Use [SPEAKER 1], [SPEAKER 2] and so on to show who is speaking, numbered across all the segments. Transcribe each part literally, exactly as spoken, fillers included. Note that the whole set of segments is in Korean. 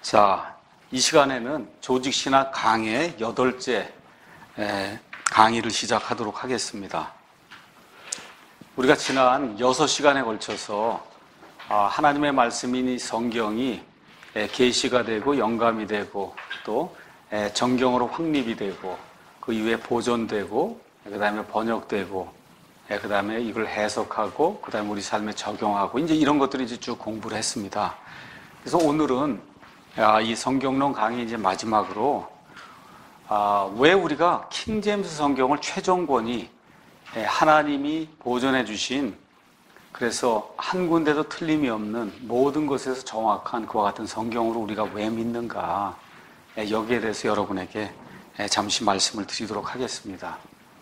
[SPEAKER 1] 자, 이 시간에는 조직신학 강의 여덟째 강의를 시작하도록 하겠습니다. 우리가 지난 여섯 시간에 걸쳐서 하나님의 말씀인 성경이 계시가 되고 영감이 되고 또 정경으로 확립이 되고 그 이후에 보존되고 그 다음에 번역되고 그 다음에 이걸 해석하고 그 다음에 우리 삶에 적용하고 이제 이런 것들을 이제 쭉 공부를 했습니다. 그래서 오늘은 이 성경론 강의 이제 마지막으로 왜 우리가 킹제임스 성경을 최종권이 하나님이 보존해 주신 그래서 한 군데도 틀림이 없는 모든 것에서 정확한 그와 같은 성경으로 우리가 왜 믿는가 여기에 대해서 여러분에게 잠시 말씀을 드리도록 하겠습니다.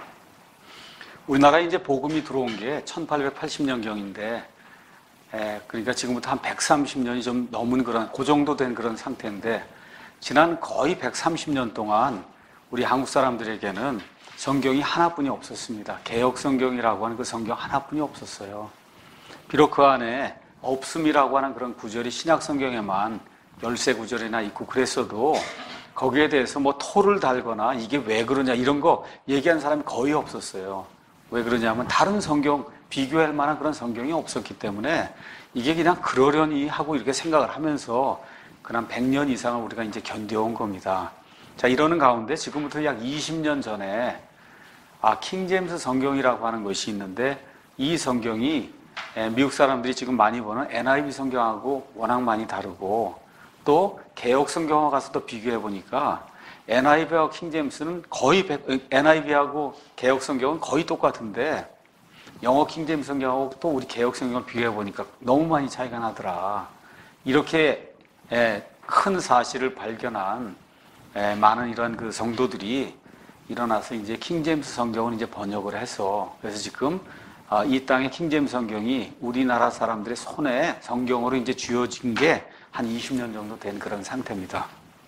[SPEAKER 1] 우리나라에 이제 복음이 들어온 게 천팔백팔십 년경인데 그러니까 지금부터 한 백삼십 년이 좀 넘은 그런 그 정도 된 그런 상태인데 지난 거의 백삼십 년 동안 우리 한국 사람들에게는 성경이 하나뿐이 없었습니다. 개역 성경이라고 하는 그 성경 하나뿐이 없었어요. 비록 그 안에 없음이라고 하는 그런 구절이 신약 성경에만 열세 구절이나 있고 그랬어도 거기에 대해서 뭐 토를 달거나 이게 왜 그러냐 이런 거 얘기한 사람이 거의 없었어요. 왜 그러냐면 다른 성경 비교할 만한 그런 성경이 없었기 때문에 이게 그냥 그러려니 하고 이렇게 생각을 하면서 그냥 백 년 이상을 우리가 이제 견뎌온 겁니다. 자, 이러는 가운데 지금부터 약 이십 년 전에 아, 킹제임스 성경이라고 하는 것이 있는데 이 성경이 미국 사람들이 지금 많이 보는 엔아이브이 성경하고 워낙 많이 다르고 또 개역 성경과 가서 또 비교해 보니까 엔아이브이하고 킹제임스는 거의 엔아이브이하고 개역 성경은 거의 똑같은데 영어 킹제임스 성경하고 또 우리 개역 성경을 비교해 보니까 너무 많이 차이가 나더라. 이렇게 큰 사실을 발견한 많은 이런 그 성도들이 일어나서 이제 킹제임스 성경을 이제 번역을 해서 그래서 지금 이 땅의 킹제임스 성경이 우리나라 사람들의 손에 성경으로 이제 쥐어진 게 한 이십 년 정도 된 그런 상태입니다.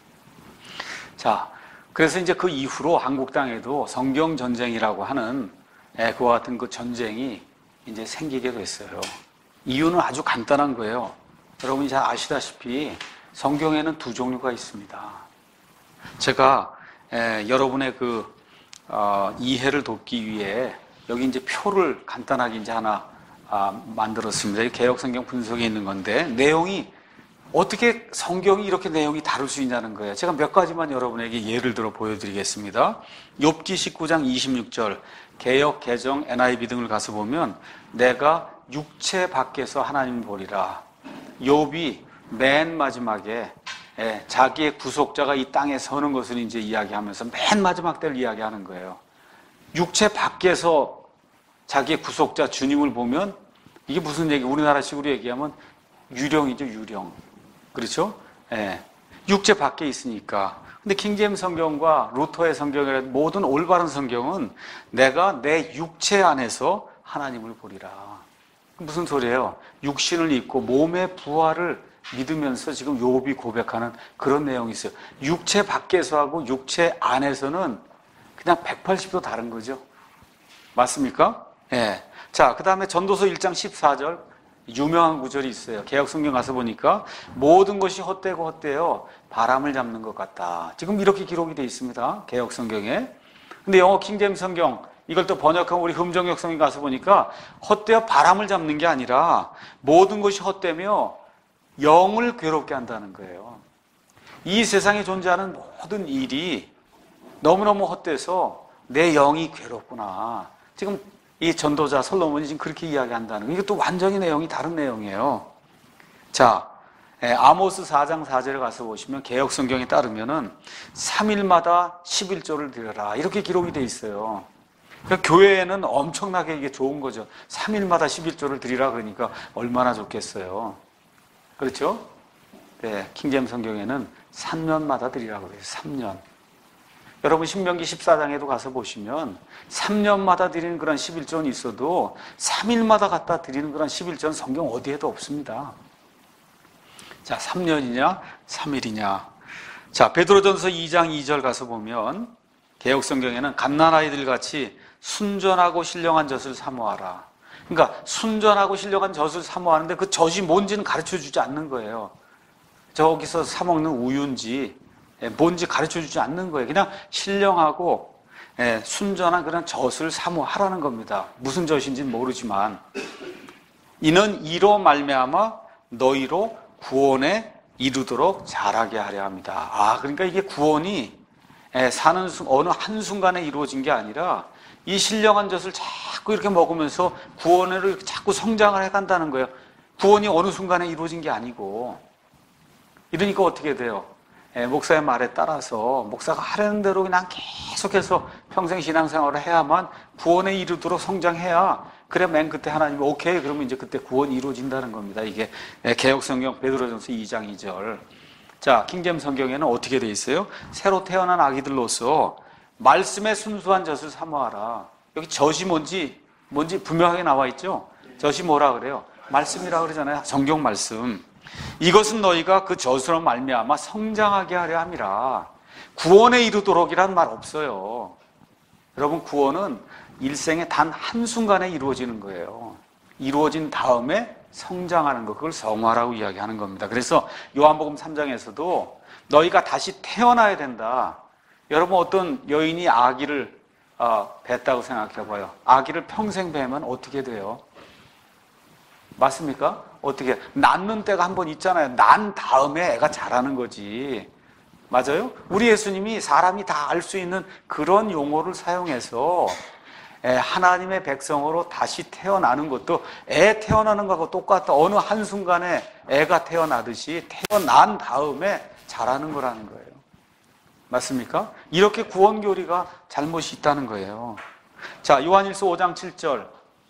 [SPEAKER 1] 자, 그래서 이제 그 이후로 한국 땅에도 성경 전쟁이라고 하는 그와 같은 그 전쟁이 이제 생기게 됐어요. 이유는 아주 간단한 거예요. 여러분이 잘 아시다시피 성경에는 두 종류가 있습니다. 제가 에, 여러분의 그 어, 이해를 돕기 위해 여기 이제 표를 간단하게 이제 하나 아, 만들었습니다. 개역 성경 분석에 있는 건데 내용이 어떻게 성경이 이렇게 내용이 다를 수 있냐는 거예요. 제가 몇 가지만 여러분에게 예를 들어 보여드리겠습니다. 욥기 십구 장 이십육 절 개역, 개정, 엔아이브이 등을 가서 보면 내가 육체 밖에서 하나님을 보리라. 욥이 맨 마지막에 예, 자기의 구속자가 이 땅에 서는 것을 이제 이야기하면서 맨 마지막 때를 이야기하는 거예요. 육체 밖에서 자기의 구속자 주님을 보면 이게 무슨 얘기? 우리나라식으로 얘기하면 유령이죠, 유령. 그렇죠? 예. 육체 밖에 있으니까. 근데 킹제임스 성경과 루터의 성경이라 모든 올바른 성경은 내가 내 육체 안에서 하나님을 보리라. 무슨 소리예요? 육신을 입고 몸의 부활을 믿으면서 지금 욥이 고백하는 그런 내용이 있어요. 육체 밖에서 하고 육체 안에서는 그냥 백팔십 도 다른 거죠. 맞습니까? 예. 자, 그 다음에 전도서 일 장 십사 절 유명한 구절이 있어요. 개역 성경 가서 보니까 모든 것이 헛되고 헛되어 바람을 잡는 것 같다. 지금 이렇게 기록이 되어 있습니다. 개역 성경에. 근데 영어 킹제임스 성경 이걸 또 번역한 우리 흠정역 성경 가서 보니까 헛되어 바람을 잡는 게 아니라 모든 것이 헛되며 영을 괴롭게 한다는 거예요. 이 세상에 존재하는 모든 일이 너무너무 헛돼서 내 영이 괴롭구나. 지금 이 전도자 솔로몬이 지금 그렇게 이야기한다는 거예요. 이것도 완전히 내용이 다른 내용이에요. 자, 아모스 사 장 사 절에 가서 보시면 개역 성경에 따르면은 삼 일마다 십일 조를 드려라. 이렇게 기록이 돼 있어요. 그러니까 교회에는 엄청나게 이게 좋은 거죠. 삼 일마다 십일 조를 드리라 그러니까 얼마나 좋겠어요. 그렇죠? 네, 킹제임스 성경에는 삼 년마다 드리라고 그래요. 삼 년. 여러분 신명기 십사 장에도 가서 보시면 삼 년마다 드리는 그런 십일 조는 있어도 삼 일마다 갖다 드리는 그런 십일 조는 성경 어디에도 없습니다. 자, 삼 년이냐 삼 일이냐. 자, 베드로전서 이 장 이 절 가서 보면 개역 성경에는 갓난아이들 같이 순전하고 신령한 젖을 사모하라. 그러니까 순전하고 신령한 젖을 사모하는데 그 젖이 뭔지는 가르쳐 주지 않는 거예요. 저기서 사먹는 우유인지 뭔지 가르쳐주지 않는 거예요. 그냥 신령하고 순전한 그런 젖을 사모하라는 겁니다. 무슨 젖인지는 모르지만 이는 이로 말미암아 너희로 구원에 이르도록 자라게 하려 합니다. 아, 그러니까 이게 구원이 사는 순, 어느 한순간에 이루어진 게 아니라 이 신령한 젖을 자꾸 이렇게 먹으면서 구원을 자꾸 성장을 해간다는 거예요. 구원이 어느 순간에 이루어진 게 아니고. 이러니까 어떻게 돼요? 예, 목사의 말에 따라서 목사가 하려는 대로 그냥 계속해서 평생 신앙생활을 해야만 구원에 이르도록 성장해야, 그래 맨 그때 하나님이 오케이 그러면 이제 그때 구원이 이루어진다는 겁니다. 이게 개역성경 베드로전서 이 장 이 절. 자, 킹제임 성경에는 어떻게 돼 있어요? 새로 태어난 아기들로서 말씀의 순수한 젖을 사모하라. 여기 젖이 뭔지 뭔지 분명하게 나와 있죠? 젖이 뭐라 그래요? 말씀이라 그러잖아요. 성경 말씀. 이것은 너희가 그 젖으로 말미암아 성장하게 하려 함이라. 구원에 이르도록이란 말 없어요. 여러분, 구원은 일생에 단 한순간에 이루어지는 거예요. 이루어진 다음에 성장하는 것, 그걸 성화라고 이야기하는 겁니다. 그래서 요한복음 삼 장에서도 너희가 다시 태어나야 된다. 여러분, 어떤 여인이 아기를 어, 뱄다고 생각해 봐요. 아기를 평생 뵈면 어떻게 돼요? 맞습니까? 어떻게? 낳는 때가 한 번 있잖아요. 난 다음에 애가 자라는 거지. 맞아요? 우리 예수님이 사람이 다 알 수 있는 그런 용어를 사용해서 하나님의 백성으로 다시 태어나는 것도 애 태어나는 것하고 똑같다. 어느 한순간에 애가 태어나듯이 태어난 다음에 자라는 거라는 거예요. 맞습니까? 이렇게 구원교리가 잘못이 있다는 거예요. 자, 요한일서 오 장 칠 절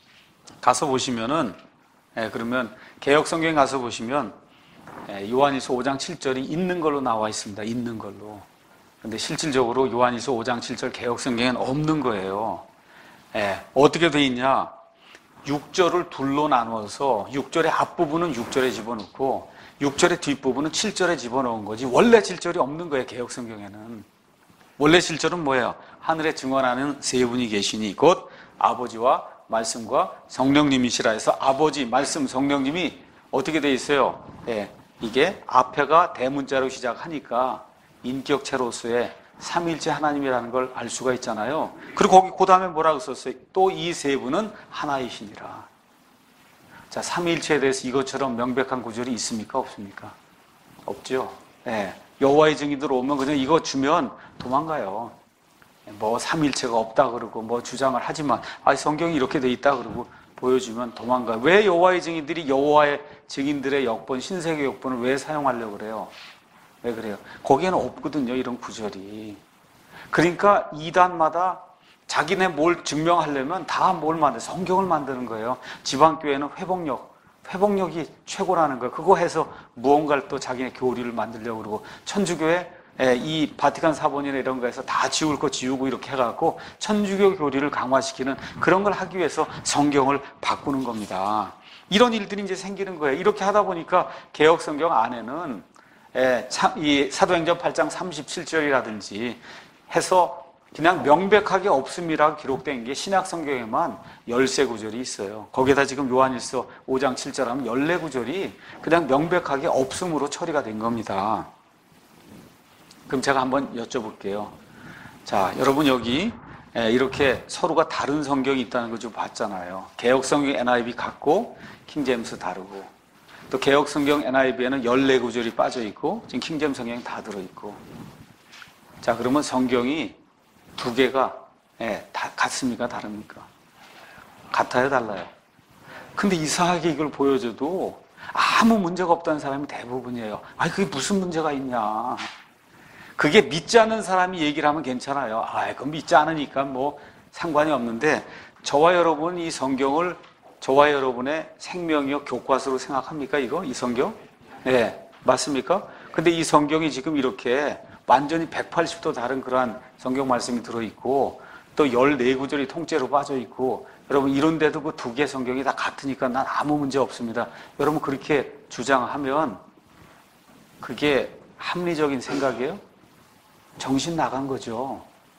[SPEAKER 1] 가서 보시면은, 예, 그러면 개역성경에 가서 보시면 예, 요한일서 오 장 칠 절이 있는 걸로 나와 있습니다. 있는 걸로. 근데 실질적으로 요한일서 오 장 칠 절 개역성경에는 없는 거예요. 예, 어떻게 돼 있냐? 육 절을 둘로 나누어서 육 절의 앞부분은 육 절에 집어넣고 육 절의 뒷부분은 칠 절에 집어넣은 거지 원래 칠 절이 없는 거예요. 개역성경에는. 원래 칠 절은 뭐예요? 하늘에 증언하는 세 분이 계시니 곧 아버지와 말씀과 성령님이시라 해서 아버지, 말씀, 성령님이 어떻게 돼 있어요? 예, 이게 앞에가 대문자로 시작하니까 인격체로서의 삼위일체 하나님이라는 걸 알 수가 있잖아요. 그리고 거기 그 다음에 뭐라고 썼어요? 또 이 세 분은 하나이시니라. 자, 삼위일체에 대해서 이것처럼 명백한 구절이 있습니까? 없습니까? 없죠. 예, 여호와의 증인들 오면 그냥 이거 주면 도망가요. 뭐 삼위일체가 없다 그러고 뭐 주장을 하지만 아, 성경이 이렇게 돼 있다 그러고 보여주면 도망가요. 왜 여호와의 증인들이 여호와의 증인들의 역본, 신세계 역본을 왜 사용하려고 그래요? 왜 그래요? 거기에는 없거든요, 이런 구절이. 그러니까 이단마다 자기네 뭘 증명하려면 다 뭘 만들어? 성경을 만드는 거예요. 지방교회는 회복력, 회복력이 최고라는 거예요. 그거 해서 무언가를 또 자기네 교리를 만들려고 그러고, 천주교회 이 바티칸 사본이나 이런 거에서 다 지울 거 지우고 이렇게 해갖고 천주교 교리를 강화시키는 그런 걸 하기 위해서 성경을 바꾸는 겁니다. 이런 일들이 이제 생기는 거예요. 이렇게 하다 보니까 개역성경 안에는 이 사도행전 팔 장 삼십칠 절이라든지 해서 그냥 명백하게 없음이라고 기록된 게 신약성경에만 열세 구절이 있어요. 거기에다 지금 요한일서 오 장 칠 절 하면 열네 구절이 그냥 명백하게 없음으로 처리가 된 겁니다. 그럼 제가 한번 여쭤볼게요. 자, 여러분 여기 이렇게 서로가 다른 성경이 있다는 거 좀 봤잖아요. 개역성경 엔 아이 비 같고 킹제임스 다르고, 또 개역성경 엔 아이 비에는 열네 구절이 빠져있고 지금 킹제임스 성경이 다 들어있고. 자, 그러면 성경이 두 개가 예, 다 같습니까? 다릅니까? 같아요? 달라요? 근데 이상하게 이걸 보여줘도 아무 문제가 없다는 사람이 대부분이에요. 아니, 그게 무슨 문제가 있냐. 그게 믿지 않는 사람이 얘기를 하면 괜찮아요. 아, 그건 믿지 않으니까 뭐 상관이 없는데, 저와 여러분 이 성경을 저와 여러분의 생명이요 교과서로 생각합니까? 이거? 이 성경? 네, 맞습니까? 근데 이 성경이 지금 이렇게 완전히 백팔십 도 다른 그러한 성경 말씀이 들어있고 또 열네 구절이 통째로 빠져있고, 여러분 이런데도 그 두 개 성경이 다 같으니까 난 아무 문제 없습니다. 여러분 그렇게 주장하면 그게 합리적인 생각이에요? 정신 나간 거죠.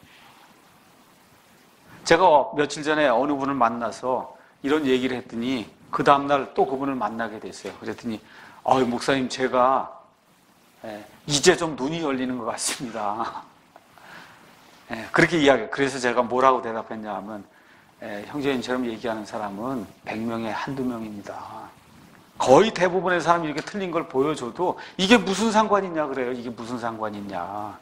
[SPEAKER 1] 제가 며칠 전에 어느 분을 만나서 이런 얘기를 했더니 그 다음날 또 그분을 만나게 됐어요. 그랬더니 아, 목사님 제가 예, 이제 좀 눈이 열리는 것 같습니다. 예, 그렇게 이야기해요. 그래서 제가 뭐라고 대답했냐 하면, 예, 형제님처럼 얘기하는 사람은 백 명에 한두 명입니다. 거의 대부분의 사람이 이렇게 틀린 걸 보여줘도 이게 무슨 상관이 있냐 그래요. 이게 무슨 상관이 있냐.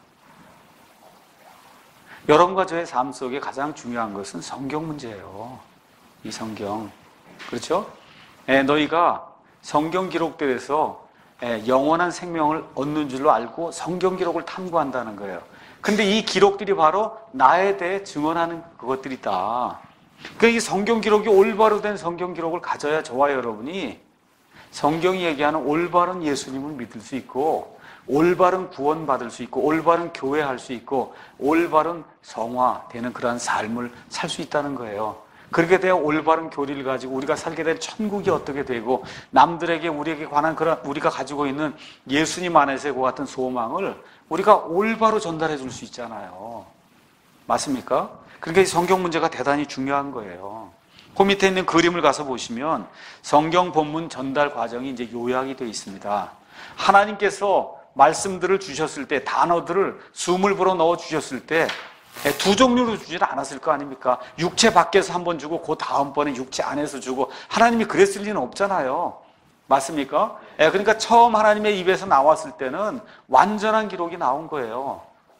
[SPEAKER 1] 여러분과 저의 삶 속에 가장 중요한 것은 성경 문제예요. 이 성경. 그렇죠? 예, 너희가 성경 기록들에서 예, 영원한 생명을 얻는 줄로 알고 성경 기록을 탐구한다는 거예요. 근데 이 기록들이 바로 나에 대해 증언하는 그것들이다. 그러니까 이 성경 기록이 올바로 된 성경 기록을 가져야 저와 여러분이 성경이 얘기하는 올바른 예수님을 믿을 수 있고, 올바른 구원 받을 수 있고, 올바른 교회할 수 있고, 올바른 성화되는 그러한 삶을 살 수 있다는 거예요. 그렇게 돼야 올바른 교리를 가지고 우리가 살게 될 천국이 어떻게 되고, 남들에게 우리에게 관한 그런 우리가 가지고 있는 예수님 안에서의 그 같은 소망을 우리가 올바로 전달해 줄 수 있잖아요. 맞습니까? 그러니까 이 성경 문제가 대단히 중요한 거예요. 그 밑에 있는 그림을 가서 보시면 성경 본문 전달 과정이 이제 요약이 되어 있습니다. 하나님께서 말씀들을 주셨을 때, 단어들을 숨을 불어 넣어 주셨을 때 두 종류로 주지 않았을 거 아닙니까? 육체 밖에서 한 번 주고 그 다음번에 육체 안에서 주고, 하나님이 그랬을 리는 없잖아요. 맞습니까? 그러니까 처음 하나님의 입에서 나왔을 때는 완전한 기록이 나온 거예요.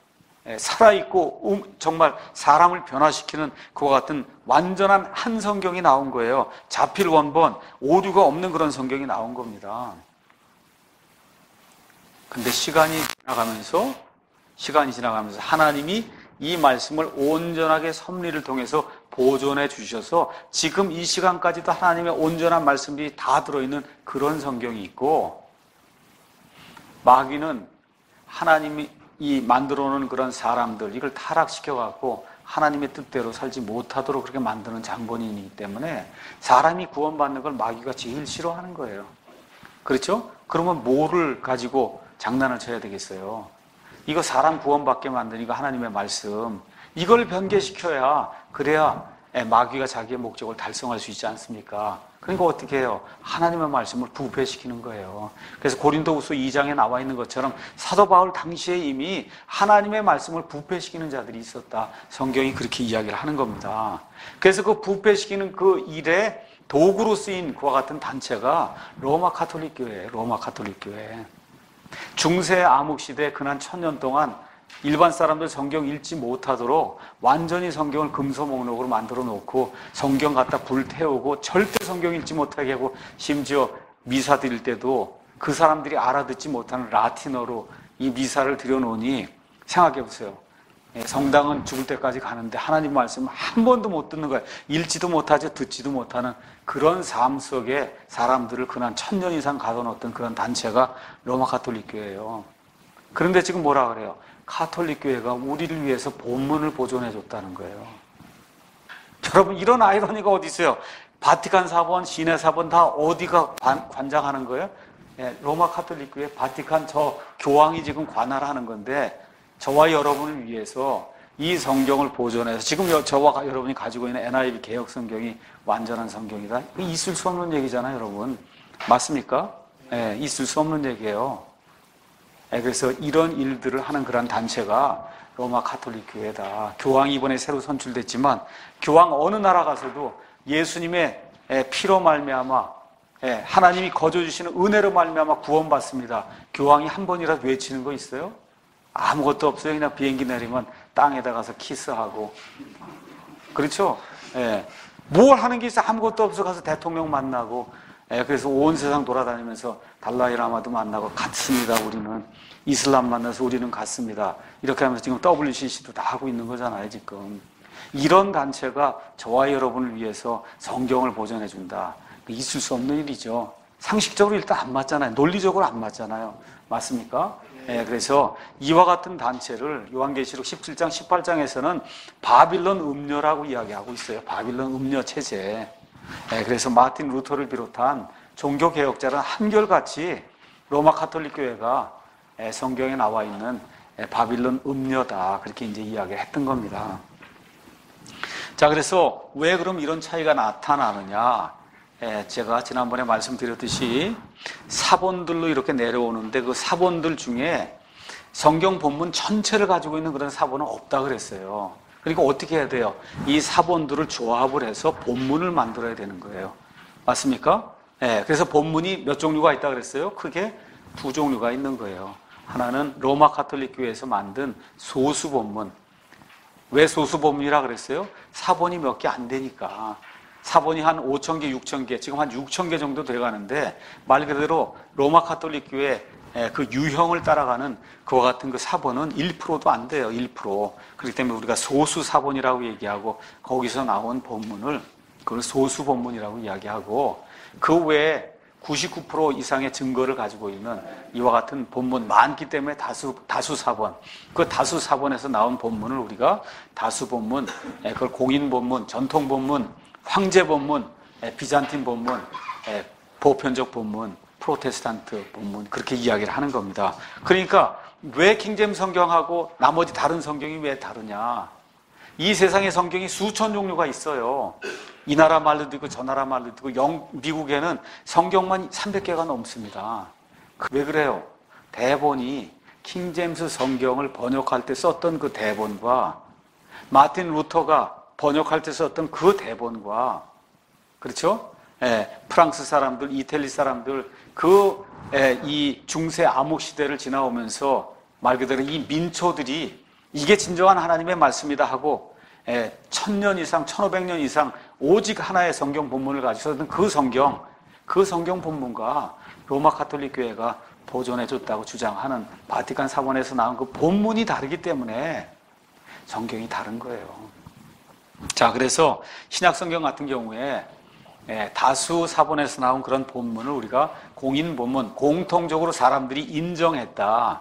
[SPEAKER 1] 살아있고 정말 사람을 변화시키는 그와 같은 완전한 한 성경이 나온 거예요. 자필 원본, 오류가 없는 그런 성경이 나온 겁니다. 근데 시간이 지나가면서 시간이 지나가면서 하나님이 이 말씀을 온전하게 섭리를 통해서 보존해 주셔서 지금 이 시간까지도 하나님의 온전한 말씀들이 다 들어있는 그런 성경이 있고, 마귀는 하나님이 이 만들어 놓은 그런 사람들, 이걸 타락시켜 갖고 하나님의 뜻대로 살지 못하도록 그렇게 만드는 장본인이기 때문에 사람이 구원받는 걸 마귀가 제일 싫어하는 거예요. 그렇죠? 그러면 뭐를 가지고 장난을 쳐야 되겠어요? 이거 사람 구원받게 만드니까 하나님의 말씀, 이걸 변개시켜야, 그래야 마귀가 자기의 목적을 달성할 수 있지 않습니까? 그러니까 어떻게 해요? 하나님의 말씀을 부패시키는 거예요. 그래서 고린도후서 이 장에 나와 있는 것처럼 사도 바울 당시에 이미 하나님의 말씀을 부패시키는 자들이 있었다. 성경이 그렇게 이야기를 하는 겁니다. 그래서 그 부패시키는 그 일에 도구로 쓰인 그와 같은 단체가 로마 가톨릭 교회예요. 로마 가톨릭 교회. 중세 암흑시대 근한 천년 동안 일반 사람들 성경 읽지 못하도록 완전히 성경을 금서 목록으로 만들어 놓고 성경 갖다 불태우고 절대 성경 읽지 못하게 하고, 심지어 미사 드릴 때도 그 사람들이 알아듣지 못하는 라틴어로 이 미사를 드려놓으니, 생각해 보세요. 성당은 죽을 때까지 가는데 하나님 말씀 한 번도 못 듣는 거예요. 읽지도 못하죠. 듣지도 못하는 그런 삶 속에 사람들을 그난 천년 이상 가둬놓았던 그런 단체가 로마 가톨릭 교회예요. 그런데 지금 뭐라 그래요? 가톨릭 교회가 우리를 위해서 본문을 보존해 줬다는 거예요. 여러분, 이런 아이러니가 어디 있어요? 바티칸 사본, 시내 사본 다 어디가 관, 관장하는 거예요? 예, 로마 가톨릭 교회 바티칸 저 교황이 지금 관할하는 건데, 저와 여러분을 위해서 이 성경을 보존해서, 지금 저와 여러분이 가지고 있는 엔 아이 브이 개혁 성경이 완전한 성경이다. 있을 수 없는 얘기잖아요, 여러분. 맞습니까? 예, 있을 수 없는 얘기예요. 예, 그래서 이런 일들을 하는 그런 단체가 로마 가톨릭 교회다. 교황이 이번에 새로 선출됐지만 교황 어느 나라 가서도 예수님의 피로 말미암아, 하나님이 거저주시는 은혜로 말미암아 구원받습니다. 교황이 한 번이라도 외치는 거 있어요? 아무것도 없어요. 그냥 비행기 내리면 땅에다 가서 키스하고. 그렇죠? 예. 뭘 하는 게 있어? 아무것도 없어. 가서 대통령 만나고. 예. 그래서 온 세상 돌아다니면서 달라이라마도 만나고, 같습니다. 우리는 이슬람 만나서 우리는 같습니다. 이렇게 하면서 지금 더블유 씨 씨도 다 하고 있는 거잖아요, 지금. 이런 단체가 저와 여러분을 위해서 성경을 보존해 준다. 있을 수 없는 일이죠. 상식적으로 일단 안 맞잖아요. 논리적으로 안 맞잖아요. 맞습니까? 예, 그래서 이와 같은 단체를 요한계시록 십칠 장, 십팔 장에서는 바빌론 음녀라고 이야기하고 있어요. 바빌론 음녀 체제. 예, 그래서 마틴 루터를 비롯한 종교개혁자는 한결같이 로마 가톨릭 교회가 예, 성경에 나와 있는 예, 바빌론 음녀다. 그렇게 이제 이야기를 했던 겁니다. 자, 그래서 왜 그럼 이런 차이가 나타나느냐? 예, 제가 지난번에 말씀드렸듯이 사본들로 이렇게 내려오는데 그 사본들 중에 성경 본문 전체를 가지고 있는 그런 사본은 없다 그랬어요. 그러니까 어떻게 해야 돼요? 이 사본들을 조합을 해서 본문을 만들어야 되는 거예요. 맞습니까? 예, 그래서 본문이 몇 종류가 있다 그랬어요? 크게 두 종류가 있는 거예요. 하나는 로마 가톨릭 교회에서 만든 소수 본문. 왜 소수 본문이라 그랬어요? 사본이 몇 개 안 되니까. 사본이 한 오천 개, 육천 개, 지금 한 육천 개 정도 돼가는데 말 그대로 로마 가톨릭 교회 그 유형을 따라가는 그와 같은 그 사본은 일 퍼센트도 안 돼요. 일 퍼센트. 그렇기 때문에 우리가 소수 사본이라고 얘기하고 거기서 나온 본문을 그걸 소수 본문이라고 이야기하고 그 외에 구십구 퍼센트 이상의 증거를 가지고 있는 이와 같은 본문 많기 때문에 다수, 다수 사본. 그 다수 사본에서 나온 본문을 우리가 다수 본문, 그걸 공인 본문, 전통 본문, 황제 본문, 비잔틴 본문, 보편적 본문, 프로테스탄트 본문 그렇게 이야기를 하는 겁니다. 그러니까 왜 킹제임스 성경하고 나머지 다른 성경이 왜 다르냐? 이 세상의 성경이 수천 종류가 있어요. 이 나라 말로도 있고 저 나라 말로도 있고 영, 미국에는 성경만 삼백 개가 넘습니다. 왜 그래요? 대본이 킹제임스 성경을 번역할 때 썼던 그 대본과 마틴 루터가 번역할 때 썼던 그 대본과 그렇죠? 예, 프랑스 사람들, 이태리 사람들 그 이 중세 암흑 시대를 지나오면서 말 그대로 이 민초들이 이게 진정한 하나님의 말씀이다 하고 예, 천년 이상, 천오백 년 이상 오직 하나의 성경 본문을 가지고 썼던 그 성경, 그 성경 본문과 로마 가톨릭 교회가 보존해줬다고 주장하는 바티칸 사본에서 나온 그 본문이 다르기 때문에 성경이 다른 거예요. 자, 그래서 신약 성경 같은 경우에 다수 사본에서 나온 그런 본문을 우리가 공인 본문, 공통적으로 사람들이 인정했다.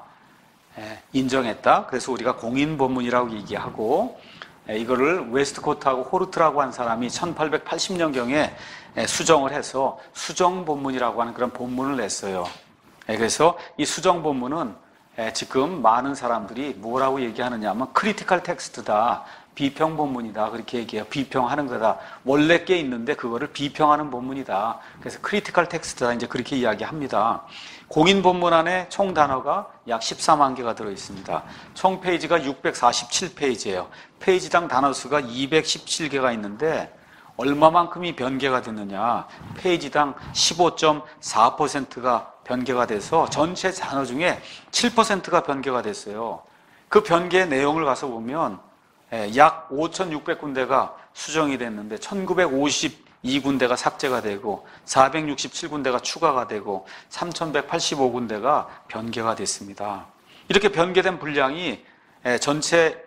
[SPEAKER 1] 인정했다. 그래서 우리가 공인 본문이라고 얘기하고 이거를 웨스트코트하고 호르트라고 한 사람이 천팔백팔십 년경에 수정을 해서 수정 본문이라고 하는 그런 본문을 냈어요. 그래서 이 수정 본문은 지금 많은 사람들이 뭐라고 얘기하느냐 하면 크리티컬 텍스트다. 비평 본문이다. 그렇게 얘기해요. 비평하는 거다. 원래 게 있는데 그거를 비평하는 본문이다. 그래서 크리티컬 텍스트다. 이제 그렇게 이야기합니다. 공인 본문 안에 총 단어가 약 십사만 개가 들어 있습니다. 총 페이지가 육백사십칠 페이지예요. 페이지당 단어 수가 이백십칠 개가 있는데 얼마만큼이 변개가 됐느냐? 페이지당 십오 점 사 퍼센트가 변개가 돼서 전체 단어 중에 칠 퍼센트가 변개가 됐어요. 그 변개의 내용을 가서 보면 약 오천육백 군데가 수정이 됐는데 천구백오십이 군데가 삭제가 되고 사백육십칠 군데가 추가가 되고 삼천백팔십오 군데가 변개가 됐습니다. 이렇게 변개된 분량이 전체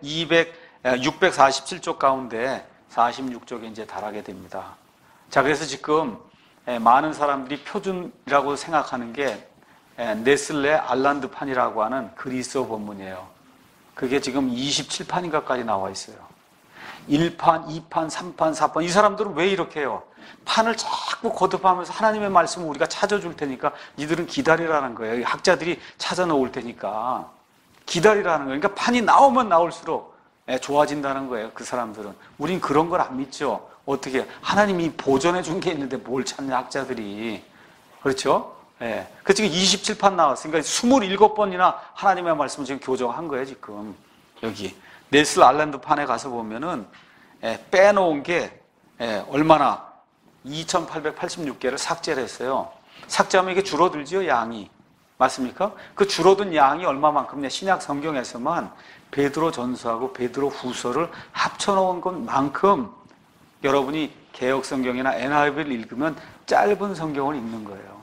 [SPEAKER 1] 육백사십칠 쪽 가운데 사십육 쪽에 이제 달하게 됩니다. 자, 그래서 지금 많은 사람들이 표준이라고 생각하는 게 네슬레 알란드판이라고 하는 그리스어 본문이에요. 그게 지금 이십칠 판인가까지 나와 있어요. 일 판, 이 판, 삼 판, 사 판. 이 사람들은 왜 이렇게 해요? 판을 자꾸 거듭하면서 하나님의 말씀을 우리가 찾아줄 테니까 니들은 기다리라는 거예요. 학자들이 찾아 놓을 테니까. 기다리라는 거예요. 그러니까 판이 나오면 나올수록 좋아진다는 거예요. 그 사람들은. 우린 그런 걸 안 믿죠. 어떻게 하나님이 보존해 준 게 있는데 뭘 찾냐 학자들이. 그렇죠? 예. 그 지금 이십칠 판 나왔으니까 이십칠 번이나 하나님의 말씀을 지금 교정한 거예요, 지금. 여기. 넬슨 알랜드 판에 가서 보면은, 예, 빼놓은 게, 예, 얼마나 이천팔백팔십육 개를 삭제를 했어요. 삭제하면 이게 줄어들죠, 양이. 맞습니까? 그 줄어든 양이 얼마만큼이냐. 신약 성경에서만 베드로 전서하고 베드로 후서를 합쳐놓은 것만큼 여러분이 개역 성경이나 엔아이브이를 읽으면 짧은 성경을 읽는 거예요.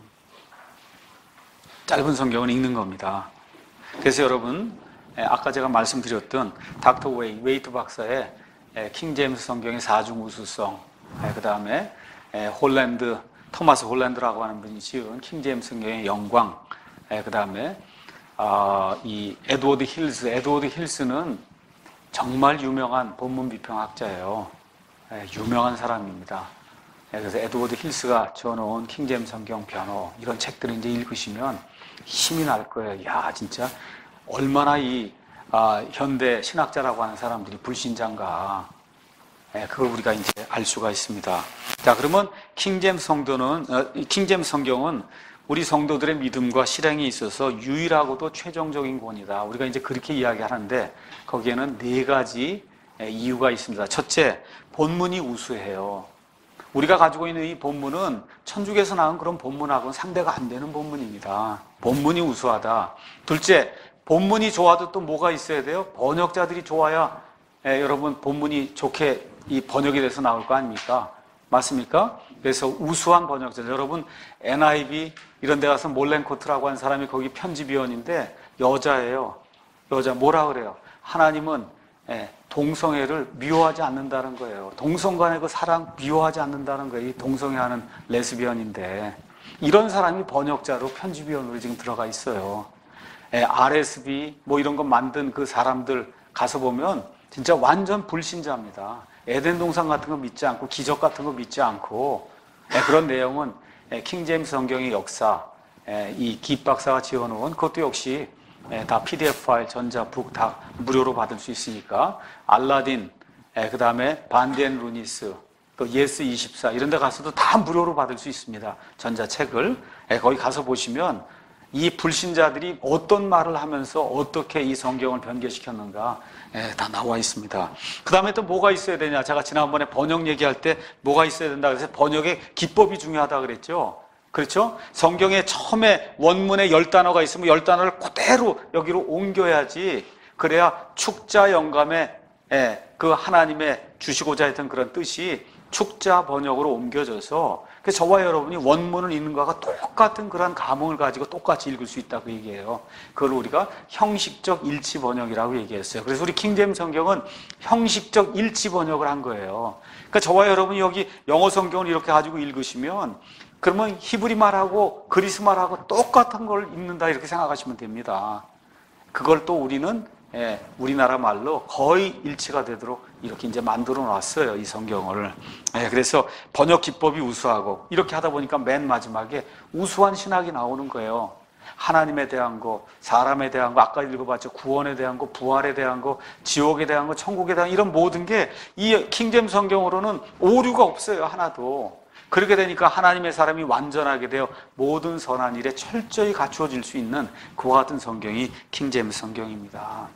[SPEAKER 1] 짧은 성경을 읽는 겁니다. 그래서 여러분, 아까 제가 말씀드렸던 닥터 웨이, 웨이트 박사의 킹제임스 성경의 사중우수성, 그 다음에 홀랜드, 토마스 홀랜드라고 하는 분이 지은 킹제임스 성경의 영광, 그 다음에 이 에드워드 힐스, 에드워드 힐스는 정말 유명한 본문 비평학자예요. 유명한 사람입니다. 그래서 에드워드 힐스가 지어놓은 킹제임스 성경 변호 이런 책들을 이제 읽으시면 힘이 날 거예요. 야, 진짜 얼마나 이 아, 현대 신학자라고 하는 사람들이 불신자인가. 예, 그걸 우리가 이제 알 수가 있습니다. 자, 그러면 킹제임스 성도는, 어, 킹제임스 성경은 우리 성도들의 믿음과 실행에 있어서 유일하고도 최종적인 권위다. 우리가 이제 그렇게 이야기하는데 거기에는 네 가지 이유가 있습니다. 첫째, 본문이 우수해요. 우리가 가지고 있는 이 본문은 천주교에서 나온 그런 본문하고는 상대가 안 되는 본문입니다. 본문이 우수하다. 둘째, 본문이 좋아도 또 뭐가 있어야 돼요? 번역자들이 좋아야 예, 여러분 본문이 좋게 이 번역이 돼서 나올 거 아닙니까? 맞습니까? 그래서 우수한 번역자. 여러분 엔아이브이 이런 데 가서 몰렌코트라고 하는 사람이 거기 편집위원인데 여자예요. 여자 뭐라 그래요? 하나님은 예, 동성애를 미워하지 않는다는 거예요. 동성 간의 그 사랑 미워하지 않는다는 거예요. 이 동성애하는 레스비언인데 이런 사람이 번역자로 편집위원으로 지금 들어가 있어요. 예, 알에스비 뭐 이런 거 만든 그 사람들 가서 보면 진짜 완전 불신자입니다. 에덴 동산 같은 거 믿지 않고 기적 같은 거 믿지 않고 예, 그런 내용은 예, 킹제임스 성경의 역사 예, 이 기 박사가 지어놓은 그것도 역시 예, 다 피디에프 파일, 전자, 북 다 무료로 받을 수 있으니까 알라딘, 예, 그 다음에 반덴 루니스, 또 예스 이십사 이런 데 가서도 다 무료로 받을 수 있습니다. 전자책을. 예, 거기 가서 보시면 이 불신자들이 어떤 말을 하면서 어떻게 이 성경을 변개시켰는가 예, 다 나와 있습니다. 그 다음에 또 뭐가 있어야 되냐. 제가 지난번에 번역 얘기할 때 뭐가 있어야 된다 그래서 번역의 기법이 중요하다 그랬죠. 그렇죠? 성경에 처음에 원문에 열 단어가 있으면 열 단어를 그대로 여기로 옮겨야지 그래야 축자 영감에 예, 그 하나님의 주시고자 했던 그런 뜻이 축자 번역으로 옮겨져서 그래서 저와 여러분이 원문을 읽는 것과 똑같은 그런 감흥을 가지고 똑같이 읽을 수 있다고 얘기해요. 그걸 우리가 형식적 일치 번역이라고 얘기했어요. 그래서 우리 킹제임스 성경은 형식적 일치 번역을 한 거예요. 그러니까 저와 여러분이 여기 영어 성경을 이렇게 가지고 읽으시면 그러면 히브리 말하고 그리스 말하고 똑같은 걸 읽는다 이렇게 생각하시면 됩니다. 그걸 또 우리는 예, 우리나라 말로 거의 일치가 되도록 이렇게 이제 만들어 놨어요, 이 성경을. 예, 그래서 번역 기법이 우수하고 이렇게 하다 보니까 맨 마지막에 우수한 신학이 나오는 거예요. 하나님에 대한 거, 사람에 대한 거, 아까 읽어봤죠. 구원에 대한 거, 부활에 대한 거, 지옥에 대한 거, 천국에 대한 이런 모든 게 이 킹제임스 성경으로는 오류가 없어요, 하나도. 그렇게 되니까 하나님의 사람이 완전하게 되어 모든 선한 일에 철저히 갖추어질 수 있는 그와 같은 성경이 킹제임스 성경입니다.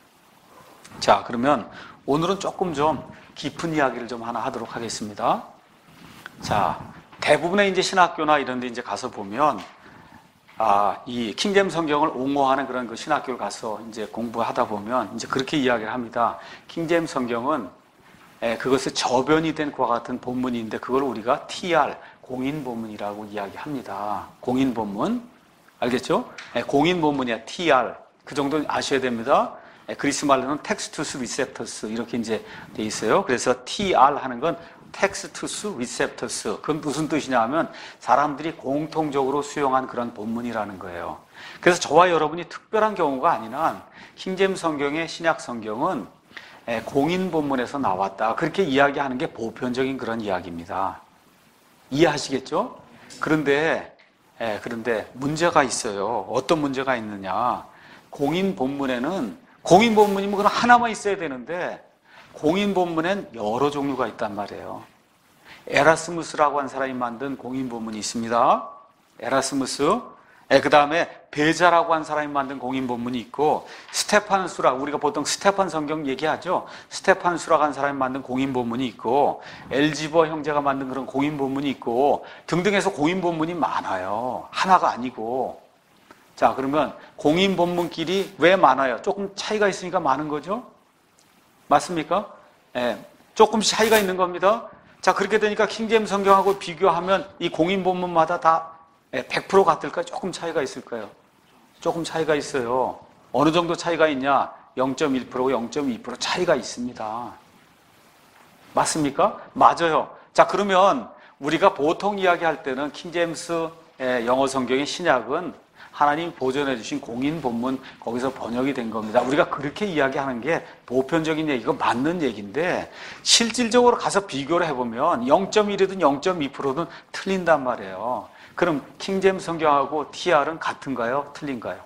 [SPEAKER 1] 자, 그러면 오늘은 조금 좀 깊은 이야기를 좀 하나 하도록 하겠습니다. 자, 대부분의 이제 신학교나 이런 데 이제 가서 보면, 아, 이 킹제임스 성경을 옹호하는 그런 그 신학교를 가서 이제 공부하다 보면 이제 그렇게 이야기를 합니다. 킹제임스 성경은 예, 그것의 저변이 된 그와 같은 본문인데 그걸 우리가 티알, 공인 본문이라고 이야기합니다. 공인 본문. 알겠죠? 예, 공인 본문이야, 티알. 그 정도 아셔야 됩니다. 그리스 말로는 텍스투스 리셉터스 이렇게 이제 돼 있어요. 그래서 티알 하는 건 텍스투스 리셉터스. 그건 무슨 뜻이냐 하면 사람들이 공통적으로 수용한 그런 본문이라는 거예요. 그래서 저와 여러분이 특별한 경우가 아닌 한 킹제임스 성경의 신약 성경은 공인 본문에서 나왔다. 그렇게 이야기하는 게 보편적인 그런 이야기입니다. 이해하시겠죠? 그런데 그런데 문제가 있어요. 어떤 문제가 있느냐? 공인 본문에는 공인 본문이면 그건 하나만 있어야 되는데 공인 본문엔 여러 종류가 있단 말이에요. 에라스무스라고 하는 사람이 만든 공인 본문이 있습니다. 에라스무스. 그 다음에 베자라고 하는 사람이 만든 공인 본문이 있고 스테판수라, 우리가 보통 스테판 성경 얘기하죠. 스테판수라고 하는 사람이 만든 공인 본문이 있고 엘지버 형제가 만든 그런 공인 본문이 있고 등등해서 공인 본문이 많아요. 하나가 아니고. 자, 그러면 공인 본문끼리 왜 많아요? 조금 차이가 있으니까 많은 거죠? 맞습니까? 예, 조금씩 차이가 있는 겁니다. 자, 그렇게 되니까 킹제임스 성경하고 비교하면 이 공인 본문마다 다 백 퍼센트 같을까요? 조금 차이가 있을까요? 조금 차이가 있어요. 어느 정도 차이가 있냐? 영 점 일 퍼센트, 영 점 이 퍼센트 차이가 있습니다. 맞습니까? 맞아요. 자, 그러면 우리가 보통 이야기할 때는 킹제임스 영어 성경의 신약은 하나님 보존해 주신 공인 본문 거기서 번역이 된 겁니다. 우리가 그렇게 이야기하는 게 보편적인 얘기고 맞는 얘기인데 실질적으로 가서 비교를 해보면 영 점 일이든 영 점 이 퍼센트든 틀린단 말이에요. 그럼 킹제임스 성경하고 티알은 같은가요? 틀린가요?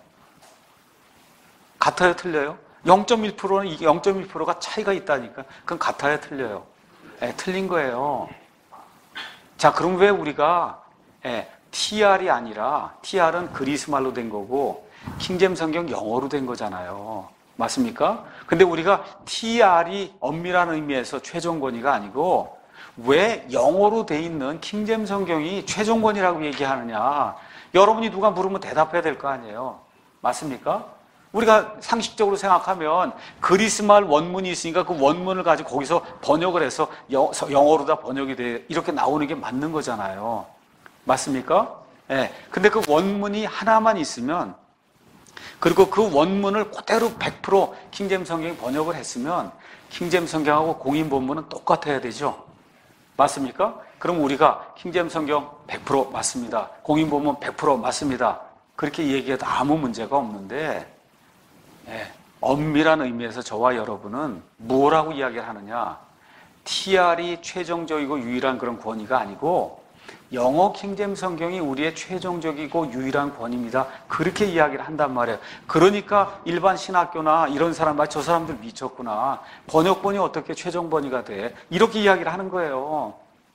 [SPEAKER 1] 같아요? 틀려요? 영 점 일 퍼센트는 영 점 일 퍼센트가 차이가 있다니까. 그건 같아요? 틀려요? 예, 틀린 거예요. 자, 그럼 왜 우리가 예, 티알이 아니라 티알은 그리스 말로 된 거고 킹제임 성경 영어로 된 거잖아요. 맞습니까? 근데 우리가 티알이 엄밀한 의미에서 최종 권위가 아니고 왜 영어로 돼 있는 킹제임 성경이 최종 권위라고 얘기하느냐? 여러분이 누가 물으면 대답해야 될 거 아니에요. 맞습니까? 우리가 상식적으로 생각하면 그리스 말 원문이 있으니까 그 원문을 가지고 거기서 번역을 해서 영어로 다 번역이 돼 이렇게 나오는 게 맞는 거잖아요. 맞습니까? 예. 네. 근데 그 원문이 하나만 있으면 그리고 그 원문을 그대로 백 퍼센트 킹제임 성경이 번역을 했으면 킹제임 성경하고 공인 본문은 똑같아야 되죠. 맞습니까? 그럼 우리가 킹제임 성경 백 퍼센트 맞습니다. 공인 본문 백 퍼센트 맞습니다. 그렇게 얘기해도 아무 문제가 없는데 예, 엄밀한 의미에서 저와 여러분은 뭐라고 이야기를 하느냐? 티알이 최종적이고 유일한 그런 권위가 아니고 영어 킹제임 성경이 우리의 최종적이고 유일한 권위입니다. 그렇게 이야기를 한단 말이에요. 그러니까 일반 신학교나 이런 사람, 저 사람들 미쳤구나. 번역본이 어떻게 최종 권위가 돼? 이렇게 이야기를 하는 거예요.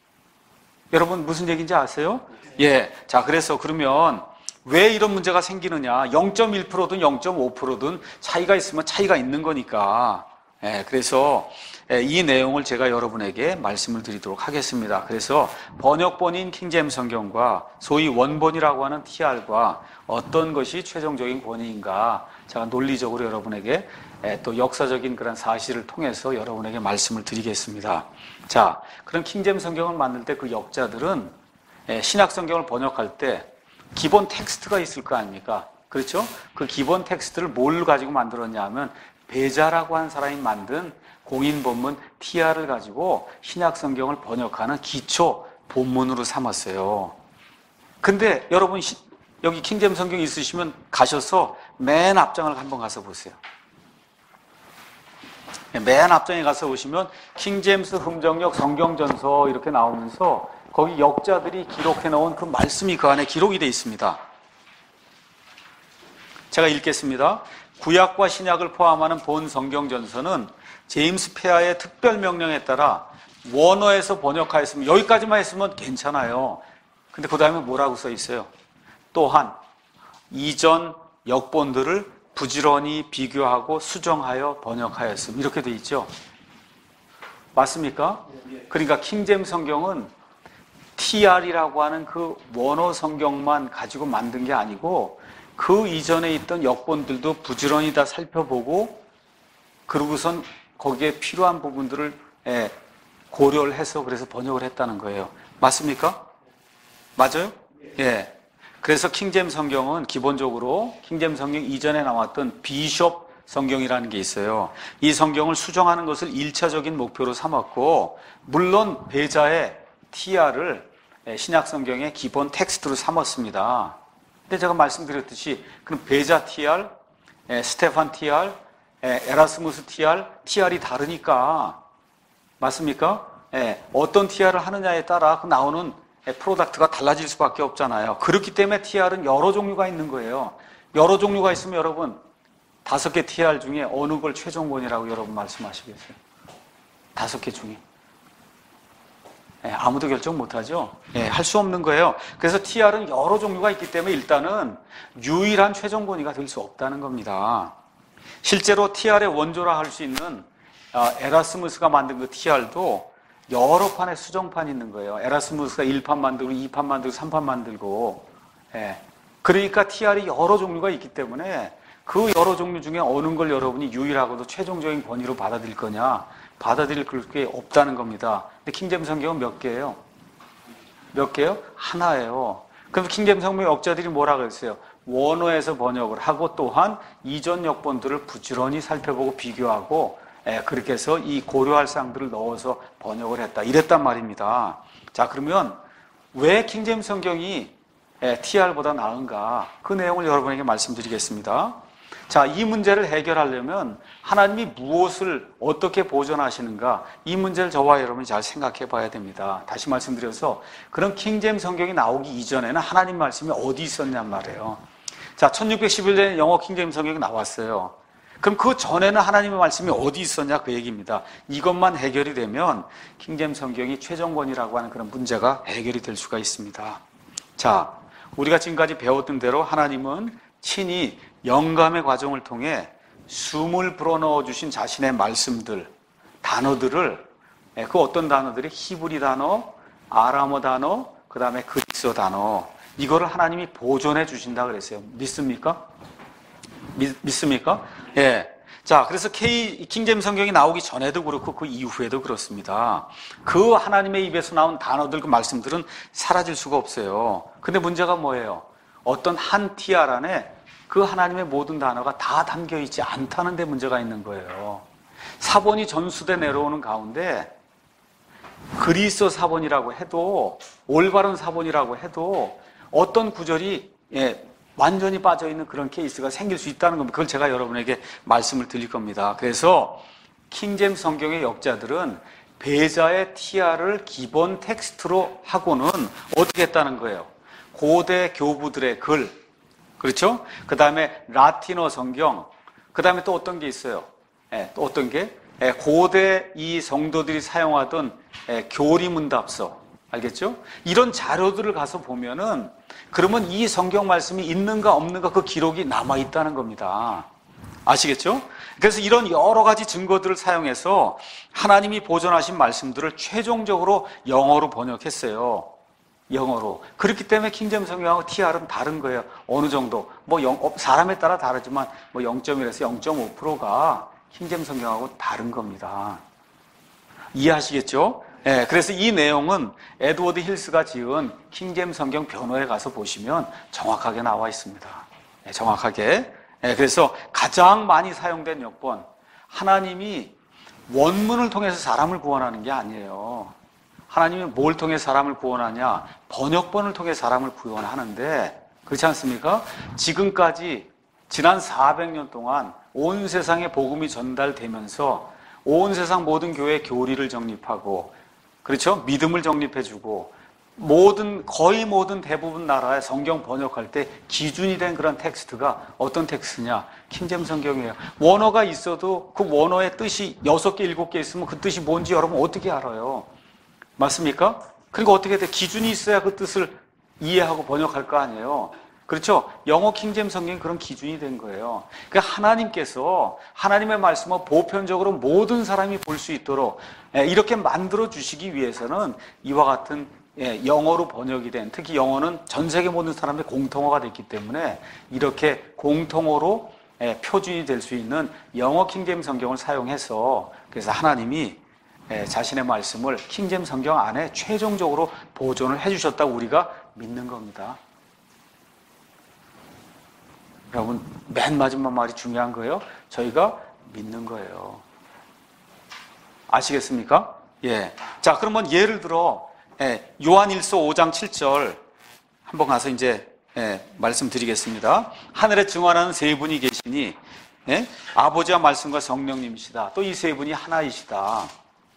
[SPEAKER 1] 여러분 무슨 얘기인지 아세요? 예. 자, 그래서 그러면 왜 이런 문제가 생기느냐? 영 점 일 퍼센트든 영 점 오 퍼센트든 차이가 있으면 차이가 있는 거니까. 예, 그래서 이 내용을 제가 여러분에게 말씀을 드리도록 하겠습니다. 그래서 번역본인 킹제임 성경과 소위 원본이라고 하는 티알과 어떤 것이 최종적인 권위인가 제가 논리적으로 여러분에게 또 역사적인 그런 사실을 통해서 여러분에게 말씀을 드리겠습니다. 자, 그럼 킹제임 성경을 만들 때 그 역자들은 신약 성경을 번역할 때 기본 텍스트가 있을 거 아닙니까? 그렇죠? 그 기본 텍스트를 뭘 가지고 만들었냐 하면 베자라고 한 사람이 만든 공인 본문 티알을 가지고 신약 성경을 번역하는 기초 본문으로 삼았어요. 근데 여러분 여기 킹제임 성경 있으시면 가셔서 맨 앞장을 한번 가서 보세요. 맨 앞장에 가서 보시면 킹제임스 흠정역 성경전서 이렇게 나오면서 거기 역자들이 기록해 놓은 그 말씀이 그 안에 기록이 되어 있습니다. 제가 읽겠습니다. 구약과 신약을 포함하는 본 성경전서는 제임스 페아의 특별 명령에 따라 원어에서 번역하였으면 여기까지만 했으면 괜찮아요. 근데 그 다음에 뭐라고 써 있어요? 또한 이전 역본들을 부지런히 비교하고 수정하여 번역하였음 이렇게 돼 있죠. 맞습니까? 그러니까 킹제임 성경은 티알이라고 하는 그 원어 성경만 가지고 만든 게 아니고 그 이전에 있던 역본들도 부지런히 다 살펴보고 그러고선 거기에 필요한 부분들을 고려를 해서 그래서 번역을 했다는 거예요. 맞습니까? 맞아요? 예. 그래서 킹제임 성경은 기본적으로 킹제임 성경 이전에 나왔던 비숍 성경이라는 게 있어요. 이 성경을 수정하는 것을 일차적인 목표로 삼았고 물론 베자의 티알을 신약 성경의 기본 텍스트로 삼았습니다. 근데 제가 말씀드렸듯이 그럼 베자 티알, 스테판 티알, 에라스무스 티알, 티알이 다르니까 맞습니까? 어떤 티알을 하느냐에 따라 그 나오는 프로덕트가 달라질 수밖에 없잖아요. 그렇기 때문에 티알은 여러 종류가 있는 거예요. 여러 종류가 있으면 여러분 다섯 개 티알 중에 어느 걸 최종본이라고 여러분 말씀하시겠어요? 다섯 개 중에. 예, 아무도 결정 못하죠. 예, 할 수 없는 거예요. 그래서 티알은 여러 종류가 있기 때문에 일단은 유일한 최종 권위가 될 수 없다는 겁니다. 실제로 티알의 원조라 할 수 있는 에라스무스가 만든 그 티알도 여러 판의 수정판이 있는 거예요. 에라스무스가 일 판 만들고 이 판 만들고 삼 판 만들고 예. 그러니까 티알이 여러 종류가 있기 때문에 그 여러 종류 중에 어느 걸 여러분이 유일하고도 최종적인 권위로 받아들일 거냐 받아들일 게 없다는 겁니다. 근데 킹제임 성경은 몇 개예요? 몇 개요? 하나예요. 그럼 킹제임 성경 역자들이 뭐라 그랬어요? 원어에서 번역을 하고 또한 이전 역본들을 부지런히 살펴보고 비교하고 예, 그렇게 해서 이 고려할 사항들을 넣어서 번역을 했다. 이랬단 말입니다. 자, 그러면 왜 킹제임 성경이 예, 티알보다 나은가? 그 내용을 여러분에게 말씀드리겠습니다. 자, 이 문제를 해결하려면 하나님이 무엇을 어떻게 보존하시는가? 이 문제를 저와 여러분이 잘 생각해 봐야 됩니다. 다시 말씀드려서 그런 킹제임 성경이 나오기 이전에는 하나님 말씀이 어디 있었냔 말이에요. 자, 천육백십일 년 영어 킹제임 성경이 나왔어요. 그럼 그 전에는 하나님의 말씀이 어디 있었냐 그 얘기입니다. 이것만 해결이 되면 킹제임스 성경이 최종본이라고 하는 그런 문제가 해결이 될 수가 있습니다. 자, 우리가 지금까지 배웠던 대로 하나님은 친히 영감의 과정을 통해 숨을 불어넣어 주신 자신의 말씀들, 단어들을, 그 어떤 단어들이 히브리 단어, 아람어 단어, 그 다음에 그리스어 단어, 이거를 하나님이 보존해 주신다 그랬어요. 믿습니까? 믿, 믿습니까? 예. 자, 그래서 K, 킹제임스 성경이 나오기 전에도 그렇고 그 이후에도 그렇습니다. 그 하나님의 입에서 나온 단어들, 그 말씀들은 사라질 수가 없어요. 근데 문제가 뭐예요? 어떤 한 티알 안에 그 하나님의 모든 단어가 다 담겨 있지 않다는 데 문제가 있는 거예요. 사본이 전수돼 내려오는 가운데 그리스어 사본이라고 해도, 올바른 사본이라고 해도 어떤 구절이 예, 완전히 빠져있는 그런 케이스가 생길 수 있다는 겁니다. 그걸 제가 여러분에게 말씀을 드릴 겁니다. 그래서 킹제임스 성경의 역자들은 배자의 티알을 기본 텍스트로 하고는 어떻게 했다는 거예요? 고대 교부들의 글, 그렇죠? 그 다음에 라틴어 성경, 그 다음에 또 어떤 게 있어요? 예, 또 어떤 게? 예, 고대 이 성도들이 사용하던 예, 교리문답서, 알겠죠? 이런 자료들을 가서 보면은 그러면 이 성경 말씀이 있는가 없는가 그 기록이 남아있다는 겁니다. 아시겠죠? 그래서 이런 여러 가지 증거들을 사용해서 하나님이 보존하신 말씀들을 최종적으로 영어로 번역했어요. 영어로. 그렇기 때문에 킹제임스 성경하고 티알은 다른 거예요. 어느 정도. 뭐 영, 사람에 따라 다르지만 뭐 영 점 일에서 영 점 오 퍼센트가 킹제임스 성경하고 다른 겁니다. 이해하시겠죠? 예, 그래서 이 내용은 에드워드 힐스가 지은 킹제임스 성경 변호에 가서 보시면 정확하게 나와 있습니다. 예, 정확하게. 예, 그래서 가장 많이 사용된 역번, 하나님이 원문을 통해서 사람을 구원하는 게 아니에요. 하나님이 뭘 통해 사람을 구원하냐? 번역본을 통해 사람을 구원하는데, 그렇지 않습니까? 지금까지 지난 사백 년 동안 온 세상에 복음이 전달되면서 온 세상 모든 교회의 교리를 정립하고, 그렇죠? 믿음을 정립해주고, 모든, 거의 모든 대부분 나라의 성경 번역할 때 기준이 된 그런 텍스트가 어떤 텍스트냐? 킹제임스 성경이에요. 원어가 있어도 그 원어의 뜻이 여섯 개, 일곱 개 있으면 그 뜻이 뭔지 여러분 어떻게 알아요? 맞습니까? 그러니까 어떻게 돼? 기준이 있어야 그 뜻을 이해하고 번역할 거 아니에요? 그렇죠? 영어 킹제임스 성경이 그런 기준이 된 거예요. 그러니까 하나님께서 하나님의 말씀을 보편적으로 모든 사람이 볼 수 있도록 이렇게 만들어 주시기 위해서는 이와 같은 영어로 번역이 된, 특히 영어는 전 세계 모든 사람의 공통어가 됐기 때문에 이렇게 공통어로 표준이 될 수 있는 영어 킹제임스 성경을 사용해서, 그래서 하나님이 자신의 말씀을 킹제임스 성경 안에 최종적으로 보존을 해주셨다고 우리가 믿는 겁니다. 여러분, 맨 마지막 말이 중요한 거예요. 저희가 믿는 거예요. 아시겠습니까? 예. 자, 그러면 예를 들어, 예, 요한일서 오 장 칠 절 한번 가서 이제, 예, 말씀드리겠습니다. 하늘에 증언하는 세 분이 계시니, 예? 아버지와 말씀과 성령님이시다. 또 이 세 분이 하나이시다.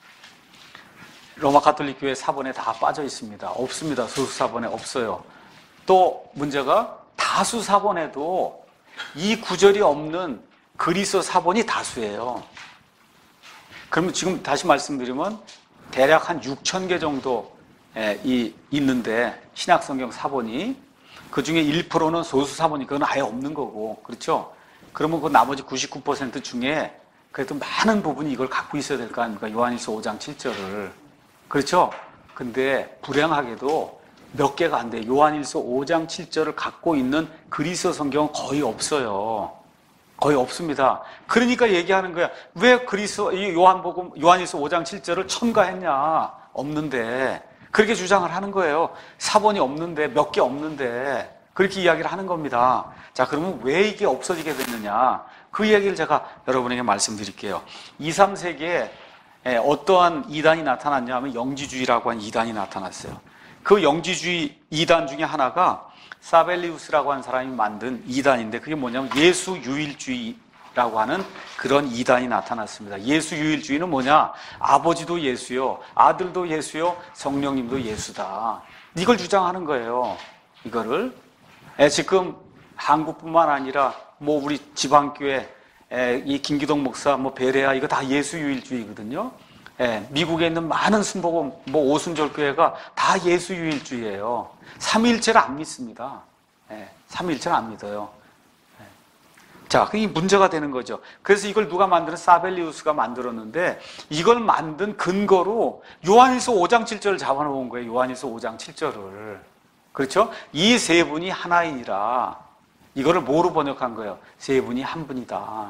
[SPEAKER 1] 로마 가톨릭 교회 사본에 다 빠져 있습니다. 없습니다. 소수 사본에 없어요. 또 문제가 다수 사본에도 이 구절이 없는 그리스어 사본이 다수예요. 그러면 지금 다시 말씀드리면 대략 한 육천 개 정도 이 있는데 신약성경 사본이 그 중에 일 퍼센트는 소수 사본이 그건 아예 없는 거고, 그렇죠? 그러면 그 나머지 구십구 퍼센트 중에 그래도 많은 부분이 이걸 갖고 있어야 될 거 아닙니까? 요한일서 오 장 칠 절을. 그렇죠? 근데 불행하게도 몇 개가 안 돼요. 요한일서 오 장 칠 절을 갖고 있는 그리스어 성경은 거의 없어요. 거의 없습니다. 그러니까 얘기하는 거야. 왜 그리스어, 이 요한복음, 요한일서 오 장 칠 절을 첨가했냐? 없는데. 그렇게 주장을 하는 거예요. 사본이 없는데, 몇 개 없는데. 그렇게 이야기를 하는 겁니다. 자, 그러면 왜 이게 없어지게 됐느냐? 그 얘기를 제가 여러분에게 말씀드릴게요. 이, 삼 세기에 어떠한 이단이 나타났냐 하면 영지주의라고 하는 이단이 나타났어요. 그 영지주의 이단 중에 하나가 사벨리우스라고 하는 사람이 만든 이단인데, 그게 뭐냐면 예수 유일주의라고 하는 그런 이단이 나타났습니다. 예수 유일주의는 뭐냐? 아버지도 예수요, 아들도 예수요, 성령님도 예수다. 이걸 주장하는 거예요. 이거를. 지금 한국뿐만 아니라 뭐 우리 지방교회 에, 이 김기동 목사, 뭐 베레아 이거 다 예수유일주의거든요. 에, 미국에 있는 많은 순복음, 뭐 오순절교회가 다 예수유일주의예요. 삼위일체를 안 믿습니다. 에, 삼위일체를 안 믿어요. 에. 자, 그게 문제가 되는 거죠. 그래서 이걸 누가 만드는 사벨리우스가 만들었는데 이걸 만든 근거로 요한일서 오 장 칠 절을 잡아놓은 거예요. 요한일서 오 장 칠 절을. 그렇죠? 이 세 분이 하나이니라. 이거를 뭐로 번역한 거예요? 세 분이 한 분이다.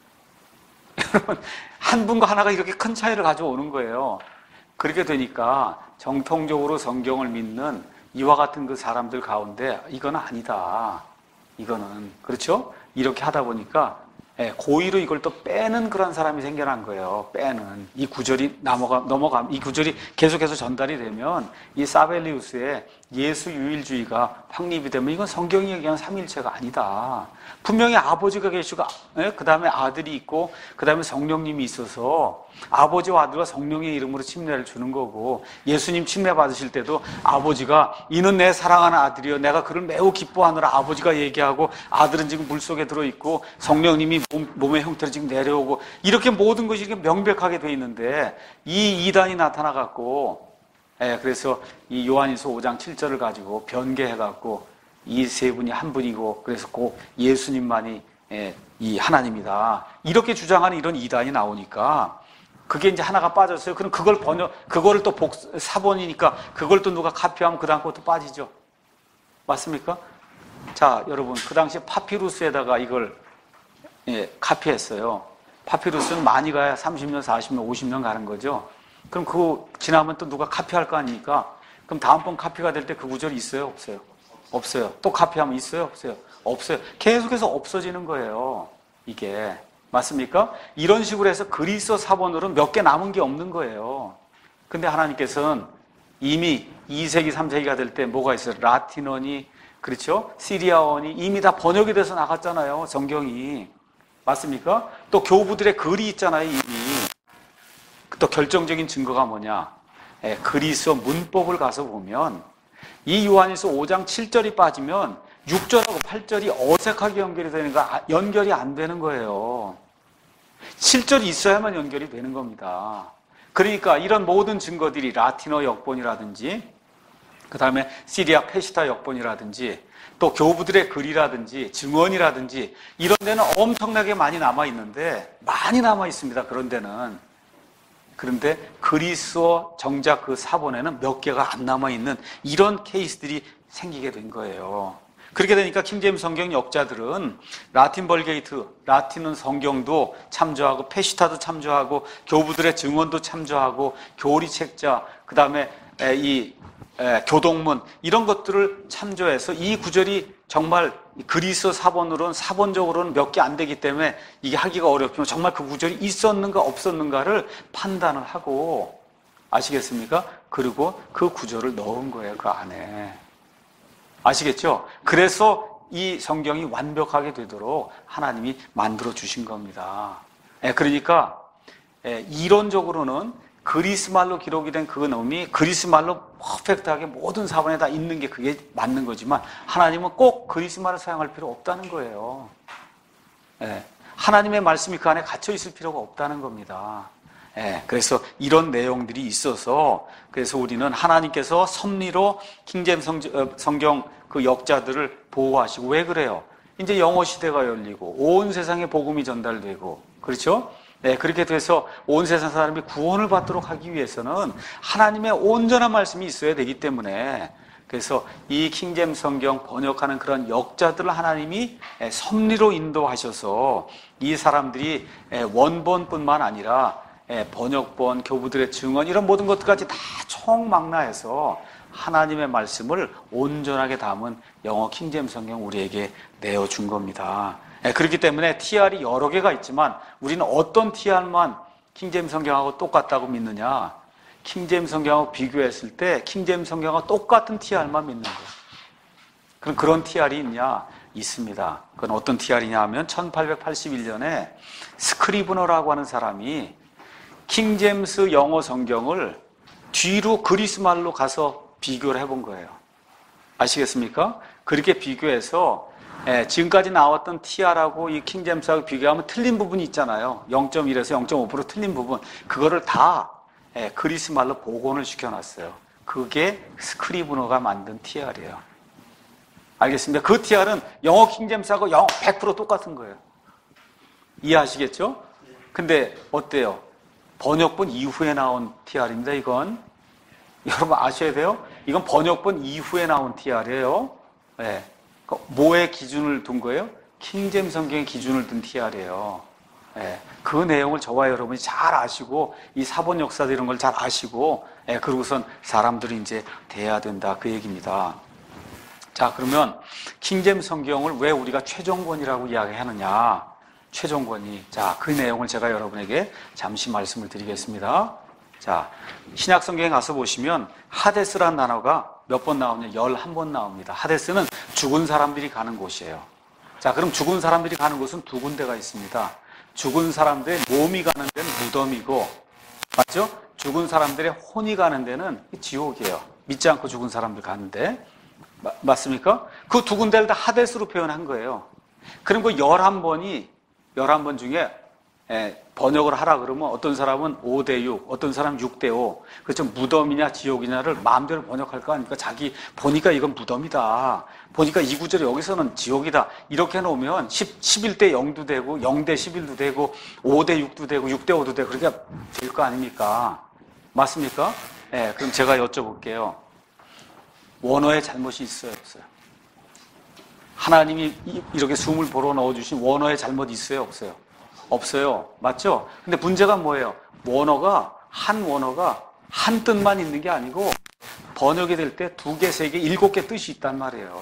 [SPEAKER 1] 여러분, 한 분과 하나가 이렇게 큰 차이를 가져오는 거예요. 그렇게 되니까 정통적으로 성경을 믿는 이와 같은 그 사람들 가운데 이건 아니다. 이거는. 그렇죠? 이렇게 하다 보니까 고의로 이걸 또 빼는 그런 사람이 생겨난 거예요. 빼는. 이 구절이 넘어가, 넘어가, 이 구절이 계속해서 전달이 되면 이 사벨리우스의 예수 유일주의가 확립이 되면 이건 성경이 얘기하는 삼일체가 아니다. 분명히 아버지가 계시고, 그 다음에 아들이 있고, 그 다음에 성령님이 있어서 아버지와 아들과 성령의 이름으로 침례를 주는 거고, 예수님 침례 받으실 때도 아버지가 이는 내 사랑하는 아들이요. 내가 그를 매우 기뻐하느라 아버지가 얘기하고, 아들은 지금 물속에 들어있고, 성령님이 몸, 몸의 형태로 지금 내려오고, 이렇게 모든 것이 이렇게 명백하게 돼 있는데, 이 이단이 나타나갖고, 예, 그래서 이 요한일서 오 장 칠 절을 가지고 변개해갖고, 이 세 분이 한 분이고, 그래서 꼭 예수님만이 예, 이 하나님이다. 이렇게 주장하는 이런 이단이 나오니까, 그게 이제 하나가 빠졌어요. 그럼 그걸 번역, 그거를 또 복, 사본이니까, 그걸 또 누가 카피하면 그 다음 것도 빠지죠. 맞습니까? 자, 여러분, 그 당시에 파피루스에다가 이걸 예, 카피했어요. 파피루스는 많이 가야 삼십 년, 사십 년, 오십 년 가는 거죠. 그럼 그거 지나면 또 누가 카피할 거 아닙니까? 그럼 다음번 카피가 될 때 그 구절이 있어요? 없어요? 없어요. 또 카피하면 있어요? 없어요? 없어요. 계속해서 없어지는 거예요. 이게. 맞습니까? 이런 식으로 해서 그리스어 사본으로는 몇 개 남은 게 없는 거예요. 근데 하나님께서는 이미 이 세기, 삼 세기가 될 때 뭐가 있어요? 라틴어니, 그렇죠? 시리아어니 이미 다 번역이 돼서 나갔잖아요. 성경이. 맞습니까? 또 교부들의 글이 있잖아요. 이미. 또 결정적인 증거가 뭐냐? 예, 그리스어 문법을 가서 보면 이 요한일서 오 장 칠 절이 빠지면 육 절하고 팔 절이 어색하게 연결이 되는 거, 연결이 안 되는 거예요. 칠 절이 있어야만 연결이 되는 겁니다. 그러니까 이런 모든 증거들이 라틴어 역본이라든지, 그 다음에 시리아 페시타 역본이라든지, 또 교부들의 글이라든지, 증언이라든지, 이런 데는 엄청나게 많이 남아있는데, 많이 남아있습니다. 그런 데는. 그런데 그리스어 정작 그 사본에는 몇 개가 안 남아있는 이런 케이스들이 생기게 된 거예요. 그렇게 되니까 킹제임스 성경 역자들은 라틴 벌게이트, 라틴은 성경도 참조하고 페시타도 참조하고 교부들의 증언도 참조하고 교리 책자, 그 다음에 이 교동문 이런 것들을 참조해서 이 구절이 정말 그리스어 사본으로는 사본적으로는 몇 개 안 되기 때문에 이게 하기가 어렵지만 정말 그 구절이 있었는가 없었는가를 판단을 하고, 아시겠습니까? 그리고 그 구절을 넣은 거예요. 그 안에. 아시겠죠? 그래서 이 성경이 완벽하게 되도록 하나님이 만들어 주신 겁니다. 그러니까 이론적으로는 그리스말로 기록이 된 그 놈이 그리스말로 퍼펙트하게 모든 사본에 다 있는 게 그게 맞는 거지만 하나님은 꼭 그리스말을 사용할 필요 없다는 거예요. 하나님의 말씀이 그 안에 갇혀 있을 필요가 없다는 겁니다. 그래서 이런 내용들이 있어서 그래서 우리는 하나님께서 섭리로 킹제임스 성경 그 역자들을 보호하시고, 왜 그래요? 이제 영어 시대가 열리고 온 세상에 복음이 전달되고, 그렇죠? 네, 그렇게 돼서 온 세상 사람이 구원을 받도록 하기 위해서는 하나님의 온전한 말씀이 있어야 되기 때문에, 그래서 이 킹제임스 성경 번역하는 그런 역자들을 하나님이 섭리로 인도하셔서 이 사람들이 원본뿐만 아니라 번역본, 교부들의 증언 이런 모든 것들까지 다 총망라해서 하나님의 말씀을 온전하게 담은 영어 킹제임스 성경 우리에게 내어준 겁니다. 그렇기 때문에 티알이 여러 개가 있지만 우리는 어떤 티알만 킹제임스 성경하고 똑같다고 믿느냐? 킹제임스 성경하고 비교했을 때 킹제임스 성경하고 똑같은 티알만 믿는 거예요. 그럼 그런 티알이 있냐? 있습니다. 그건 어떤 티알이냐 하면 천팔백팔십일 년에 스크리브너라고 하는 사람이 킹제임스 영어 성경을 뒤로 그리스말로 가서 비교를 해본 거예요. 아시겠습니까? 그렇게 비교해서 예, 지금까지 나왔던 티알하고 이 킹제임스하고 비교하면 틀린 부분이 있잖아요. 영 점 일에서 영 점 오 퍼센트 틀린 부분. 그거를 다 예, 그리스 말로 복원을 시켜놨어요. 그게 스크리브너가 만든 티알이에요. 알겠습니다. 그 티알은 영어 킹제임스하고 영 백 퍼센트 똑같은 거예요. 이해하시겠죠? 근데 어때요? 번역본 이후에 나온 티알입니다. 이건 여러분 아셔야 돼요. 이건 번역본 이후에 나온 티알이에요. 예. 뭐의 기준을 둔 거예요? 킹제임스 성경의 기준을 둔 티알이에요. 예, 그 내용을 저와 여러분이 잘 아시고 이 사본 역사들 이런 걸 잘 아시고 예, 그러고선 사람들이 이제 돼야 된다 그 얘기입니다. 자, 그러면 킹제임스 성경을 왜 우리가 최종권이라고 이야기하느냐? 최종권이. 자, 그 내용을 제가 여러분에게 잠시 말씀을 드리겠습니다. 자, 신약 성경에 가서 보시면 하데스라는 단어가 몇 번 나오냐? 열한 번 나옵니다. 하데스는 죽은 사람들이 가는 곳이에요. 자, 그럼 죽은 사람들이 가는 곳은 두 군데가 있습니다. 죽은 사람들의 몸이 가는 데는 무덤이고, 맞죠? 죽은 사람들의 혼이 가는 데는 지옥이에요. 믿지 않고 죽은 사람들 가는데. 마, 맞습니까? 그 두 군데를 다 하데스로 표현한 거예요. 그럼 그 열한 번이, 열한 번 중에 예, 번역을 하라 그러면 어떤 사람은 오 대 육, 어떤 사람은 육 대 오. 그렇죠. 무덤이냐 지옥이냐를 마음대로 번역할 거 아닙니까? 자기 보니까 이건 무덤이다. 보니까 이 구절에 여기서는 지옥이다. 이렇게 해놓으면 십, 십일 대 영도 되고 영 대 십일도 되고 오 대 육도 되고 육 대 오도 되고 그렇게 될 거 아닙니까? 맞습니까? 예, 그럼 제가 여쭤볼게요. 원어에 잘못이 있어요, 없어요? 하나님이 이렇게 숨을 불어 넣어주신 원어에 잘못 있어요, 없어요? 없어요. 맞죠? 근데 문제가 뭐예요? 원어가, 한 원어가 한 뜻만 있는 게 아니고 번역이 될 때 두 개, 세 개, 일곱 개 뜻이 있단 말이에요.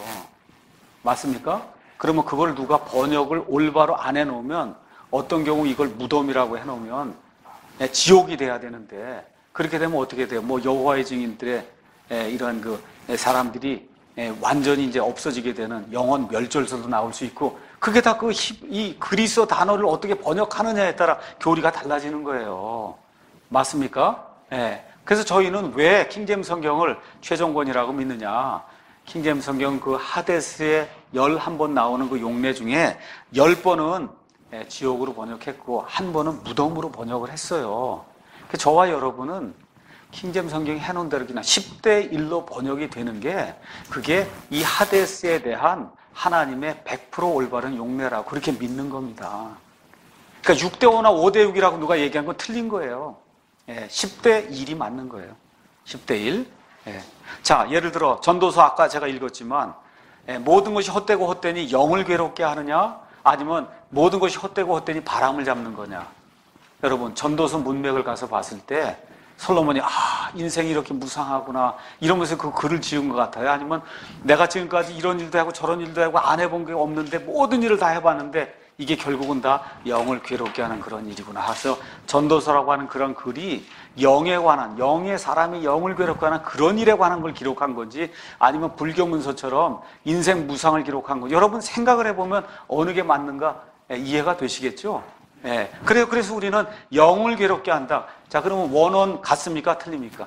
[SPEAKER 1] 맞습니까? 그러면 그걸 누가 번역을 올바로 안 해놓으면 어떤 경우 이걸 무덤이라고 해놓으면 지옥이 돼야 되는데 그렇게 되면 어떻게 돼요? 뭐 여호와의 증인들의 이러한 그 사람들이 완전히 이제 없어지게 되는 영원 멸절설도 나올 수 있고 그게 다 그 이 그리스어 단어를 어떻게 번역하느냐에 따라 교리가 달라지는 거예요. 맞습니까? 예. 그래서 저희는 왜 킹제임스 성경을 최종권이라고 믿느냐? 킹제임스 성경 그 하데스에 열한 번 나오는 그 용례 중에 열 번은 지옥으로 번역했고 한 번은 무덤으로 번역을 했어요. 그래서 저와 여러분은 킹제임스 성경이 해놓은 대로 그냥 십 대 일로 번역이 되는 게 그게 이 하데스에 대한 하나님의 백 퍼센트 올바른 용례라고 그렇게 믿는 겁니다. 그러니까 육 대 오나 오 대 육이라고 누가 얘기한 건 틀린 거예요. 예, 십 대 일이 맞는 거예요. 십 대 일. 예. 자, 예를 들어 전도서 아까 제가 읽었지만 예, 모든 것이 헛되고 헛되니 영을 괴롭게 하느냐 아니면 모든 것이 헛되고 헛되니 바람을 잡는 거냐. 여러분 전도서 문맥을 가서 봤을 때 솔로몬이 아 인생이 이렇게 무상하구나 이러면서 그 글을 지은 것 같아요. 아니면 내가 지금까지 이런 일도 하고 저런 일도 하고 안 해본 게 없는데 모든 일을 다 해봤는데 이게 결국은 다 영을 괴롭게 하는 그런 일이구나 해서 전도서라고 하는 그런 글이 영에 관한 영의 사람이 영을 괴롭게 하는 그런 일에 관한 걸 기록한 건지 아니면 불교 문서처럼 인생 무상을 기록한 건지 여러분 생각을 해보면 어느 게 맞는가 이해가 되시겠죠? 예. 그래요. 그래서 우리는 영을 괴롭게 한다. 자, 그러면 원어는 같습니까? 틀립니까?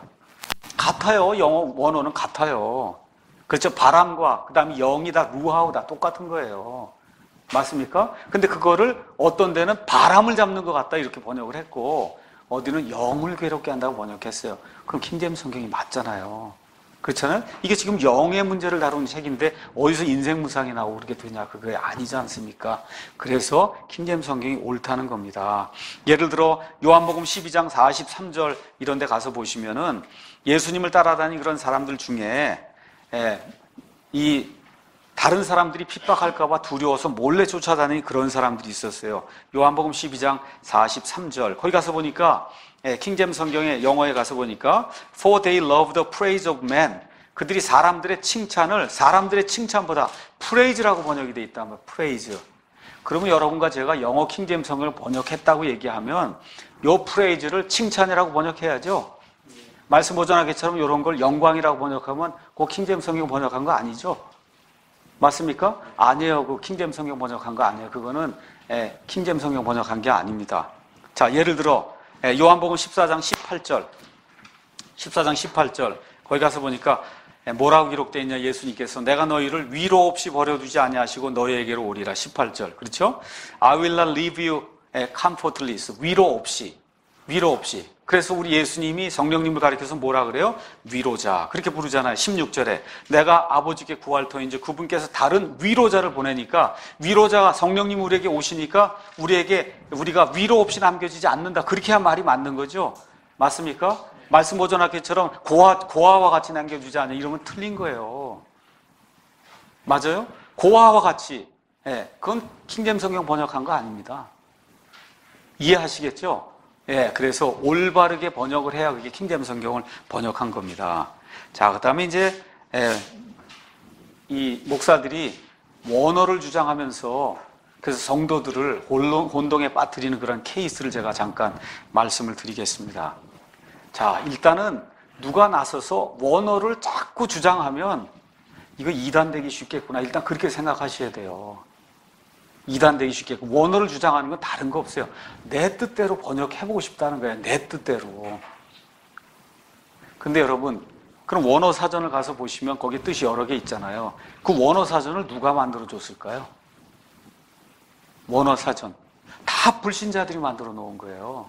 [SPEAKER 1] 같아요. 영어 원어는 같아요. 그렇죠. 바람과 그 다음에 영이다, 루하우다 똑같은 거예요. 맞습니까? 근데 그거를 어떤 데는 바람을 잡는 것 같다 이렇게 번역을 했고 어디는 영을 괴롭게 한다고 번역했어요. 그럼 킹제임스 성경이 맞잖아요. 그렇잖아요? 이게 지금 영의 문제를 다루는 책인데 어디서 인생 무상이 나오고 그렇게 되냐? 그게 아니지 않습니까? 그래서 킹제임스 성경이 옳다는 겁니다. 예를 들어 요한복음 십이 장 사십삼 절 이런 데 가서 보시면은 예수님을 따라다니는 그런 사람들 중에 이 다른 사람들이 핍박할까 봐 두려워서 몰래 쫓아다니는 그런 사람들이 있었어요. 요한복음 십이 장 사십삼 절 거기 가서 보니까 예, 킹제임스 성경의 영어에 가서 보니까 For they love the praise of man 그들이 사람들의 칭찬을 사람들의 칭찬보다 praise라고 번역이 돼 있단 말이에요. praise. 그러면 여러분과 제가 영어 킹제임스 성경을 번역했다고 얘기하면 요 praise를 칭찬이라고 번역해야죠. 말씀 보존하기처럼 이런 걸 영광이라고 번역하면 그 킹제임스 성경 번역한 거 아니죠? 맞습니까? 아니에요. 그 킹제임스 성경 번역한 거 아니에요. 그거는 예, 킹제임스 성경 번역한 게 아닙니다. 자, 예를 들어 요한복음 십사 장 십팔 절 십사 장 십팔 절 거기 가서 보니까 뭐라고 기록되어 있냐? 예수님께서 내가 너희를 위로 없이 버려두지 아니하시고 너희에게로 오리라. 십팔 절. 그렇죠? I will not leave you comfortless. 위로 없이. 위로 없이. 그래서 우리 예수님이 성령님을 가리켜서 뭐라 그래요? 위로자. 그렇게 부르잖아요. 십육 절에. 내가 아버지께 구할 터인지 그분께서 다른 위로자를 보내니까 위로자가 성령님 우리에게 오시니까 우리에게 우리가 위로 없이 남겨지지 않는다. 그렇게 한 말이 맞는 거죠. 맞습니까? 말씀 보존학회처럼 고아, 고아와 같이 남겨주지 않냐. 이러면 틀린 거예요. 맞아요? 고아와 같이. 예, 그건 킹제임스 성경 번역한 거 아닙니다. 이해하시겠죠? 예, 그래서 올바르게 번역을 해야 그게 킹제임스 성경을 번역한 겁니다. 자, 그 다음에 이제, 예, 이 목사들이 원어를 주장하면서 그래서 성도들을 혼동에 빠뜨리는 그런 케이스를 제가 잠깐 말씀을 드리겠습니다. 자, 일단은 누가 나서서 원어를 자꾸 주장하면 이거 이단되기 쉽겠구나. 일단 그렇게 생각하셔야 돼요. 이단되기 쉽겠고, 원어를 주장하는 건 다른 거 없어요. 내 뜻대로 번역해보고 싶다는 거예요. 내 뜻대로. 근데 여러분, 그럼 원어 사전을 가서 보시면 거기 뜻이 여러 개 있잖아요. 그 원어 사전을 누가 만들어줬을까요? 원어 사전. 다 불신자들이 만들어 놓은 거예요.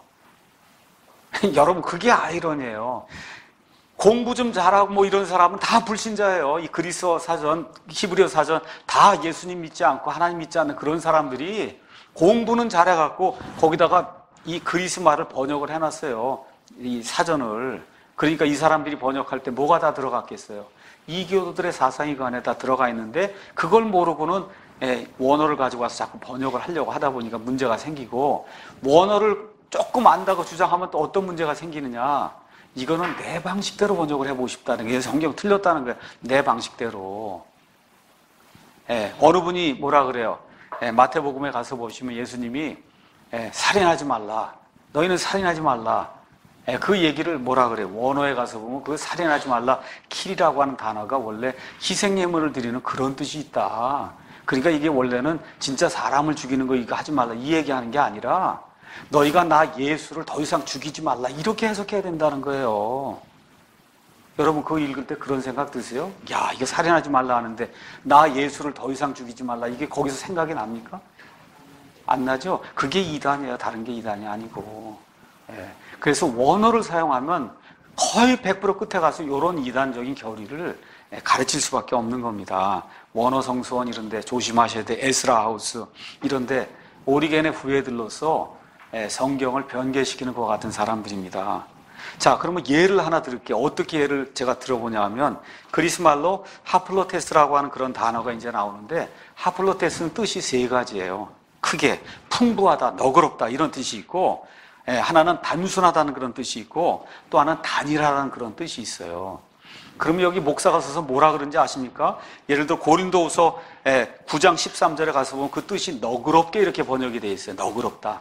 [SPEAKER 1] 여러분, 그게 아이러니예요. 공부 좀 잘하고 뭐 이런 사람은 다 불신자예요. 이 그리스어 사전, 히브리어 사전 다 예수님 믿지 않고 하나님 믿지 않는 그런 사람들이 공부는 잘해갖고 거기다가 이 그리스 말을 번역을 해놨어요. 이 사전을. 그러니까 이 사람들이 번역할 때 뭐가 다 들어갔겠어요? 이교도들의 사상이 그 안에 다 들어가 있는데 그걸 모르고는 원어를 가지고 와서 자꾸 번역을 하려고 하다 보니까 문제가 생기고, 원어를 조금 안다고 주장하면 또 어떤 문제가 생기느냐. 이거는 내 방식대로 번역을 해보고 싶다는 게, 성경 틀렸다는 거예요. 내 방식대로. 예, 어느 분이 뭐라 그래요? 예, 마태복음에 가서 보시면 예수님이 예, 살인하지 말라. 너희는 살인하지 말라. 예, 그 얘기를 뭐라 그래요? 원어에 가서 보면 그 살인하지 말라. 킬이라고 하는 단어가 원래 희생예물을 드리는 그런 뜻이 있다. 그러니까 이게 원래는 진짜 사람을 죽이는 거 이거 하지 말라. 이 얘기하는 게 아니라 너희가 나 예수를 더 이상 죽이지 말라. 이렇게 해석해야 된다는 거예요. 여러분, 그거 읽을 때 그런 생각 드세요? 야, 이거 살인하지 말라 하는데 나 예수를 더 이상 죽이지 말라. 이게 거기서 생각이 납니까? 안 나죠? 그게 이단이에요. 다른 게 이단이 아니고. 예. 그래서 원어를 사용하면 거의 백 퍼센트 끝에 가서 이런 이단적인 교리를 가르칠 수밖에 없는 겁니다. 원어 성수원 이런 데 조심하셔야 돼. 에스라 하우스 이런 데 오리겐의 후예들로서 성경을 변개시키는 것 같은 사람들입니다. 자, 그러면 예를 하나 들을게요. 어떻게 예를 제가 들어보냐 하면 그리스 말로 하플로테스라고 하는 그런 단어가 이제 나오는데, 하플로테스는 뜻이 세 가지예요. 크게 풍부하다, 너그럽다 이런 뜻이 있고, 하나는 단순하다는 그런 뜻이 있고, 또 하나는 단일하다는 그런 뜻이 있어요. 그러면 여기 목사가 써서 뭐라 그런지 아십니까? 예를 들어 고린도후서 구 장 십삼 절에 가서 보면 그 뜻이 너그럽게 이렇게 번역이 되어 있어요. 너그럽다.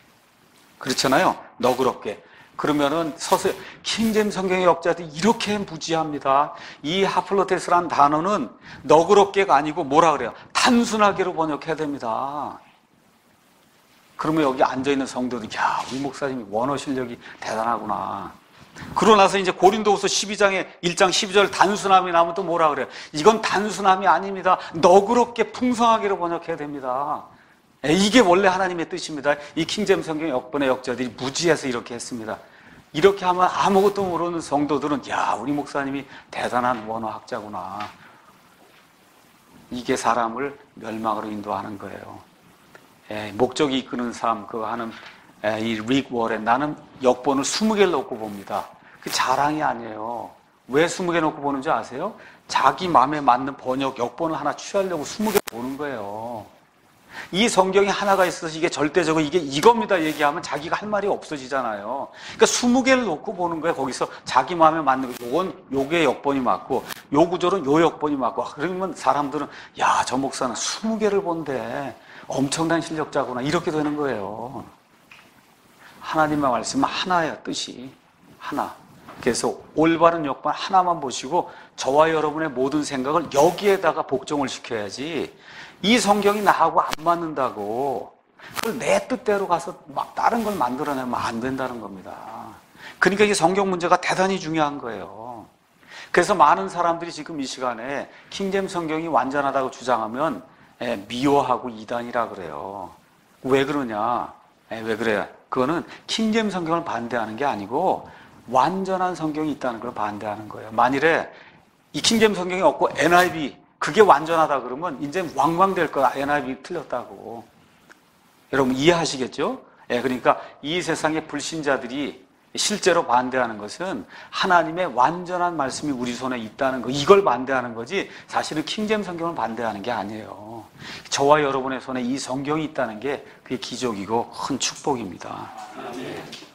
[SPEAKER 1] 그렇잖아요. 너그럽게. 그러면은 서서 킹제임스 성경의 역자들이 이렇게 무지합니다. 이 하플로테스라는 단어는 너그럽게가 아니고 뭐라 그래요? 단순하게로 번역해야 됩니다. 그러면 여기 앉아있는 성도들이, 야, 우리 목사님이 원어 실력이 대단하구나. 그러고 나서 이제 고린도후서 십이 장에 일 장 십이 절 단순함이 나오면 또 뭐라 그래요? 이건 단순함이 아닙니다. 너그럽게 풍성하게로 번역해야 됩니다. 이게 원래 하나님의 뜻입니다. 이 킹제임스 성경 역번의 역자들이 무지해서 이렇게 했습니다. 이렇게 하면 아무것도 모르는 성도들은, 야, 우리 목사님이 대단한 원어학자구나. 이게 사람을 멸망으로 인도하는 거예요. 에, 목적이 이끄는 삶, 그거 하는 에, 이 릭 워렌, 나는 역본을 스무 개를 놓고 봅니다. 그 자랑이 아니에요. 왜 스무 개 놓고 보는지 아세요? 자기 마음에 맞는 번역, 역본을 하나 취하려고 스무 개 보는 거예요. 이 성경이 하나가 있어서 이게 절대적으로 이게 이겁니다 얘기하면 자기가 할 말이 없어지잖아요. 그러니까 스무 개를 놓고 보는 거예요. 거기서 자기 마음에 맞는 거. 요건 요게 역본이 맞고 요 구절은 요 역본이 맞고. 그러면 사람들은, 야, 저 목사는 스무 개를 본데 엄청난 실력자구나. 이렇게 되는 거예요. 하나님의 말씀은 하나예요. 뜻이 하나. 그래서 올바른 역본 하나만 보시고 저와 여러분의 모든 생각을 여기에다가 복종을 시켜야지, 이 성경이 나하고 안 맞는다고 그걸 내 뜻대로 가서 막 다른 걸 만들어내면 안 된다는 겁니다. 그러니까 이게 성경 문제가 대단히 중요한 거예요. 그래서 많은 사람들이 지금 이 시간에 킹제임스 성경이 완전하다고 주장하면 미워하고 이단이라 그래요. 왜 그러냐? 왜 그래요? 그거는 킹제임스 성경을 반대하는 게 아니고 완전한 성경이 있다는 걸 반대하는 거예요. 만일에 이 킹제임스 성경이 없고 엔아이브이 그게 완전하다 그러면 이제 왕왕될 거야. 엔아이브이 틀렸다고. 여러분 이해하시겠죠? 예, 그러니까 이 세상의 불신자들이 실제로 반대하는 것은 하나님의 완전한 말씀이 우리 손에 있다는 거, 이걸 반대하는 거지 사실은 킹제임스 성경을 반대하는 게 아니에요. 저와 여러분의 손에 이 성경이 있다는 게 그게 기적이고 큰 축복입니다.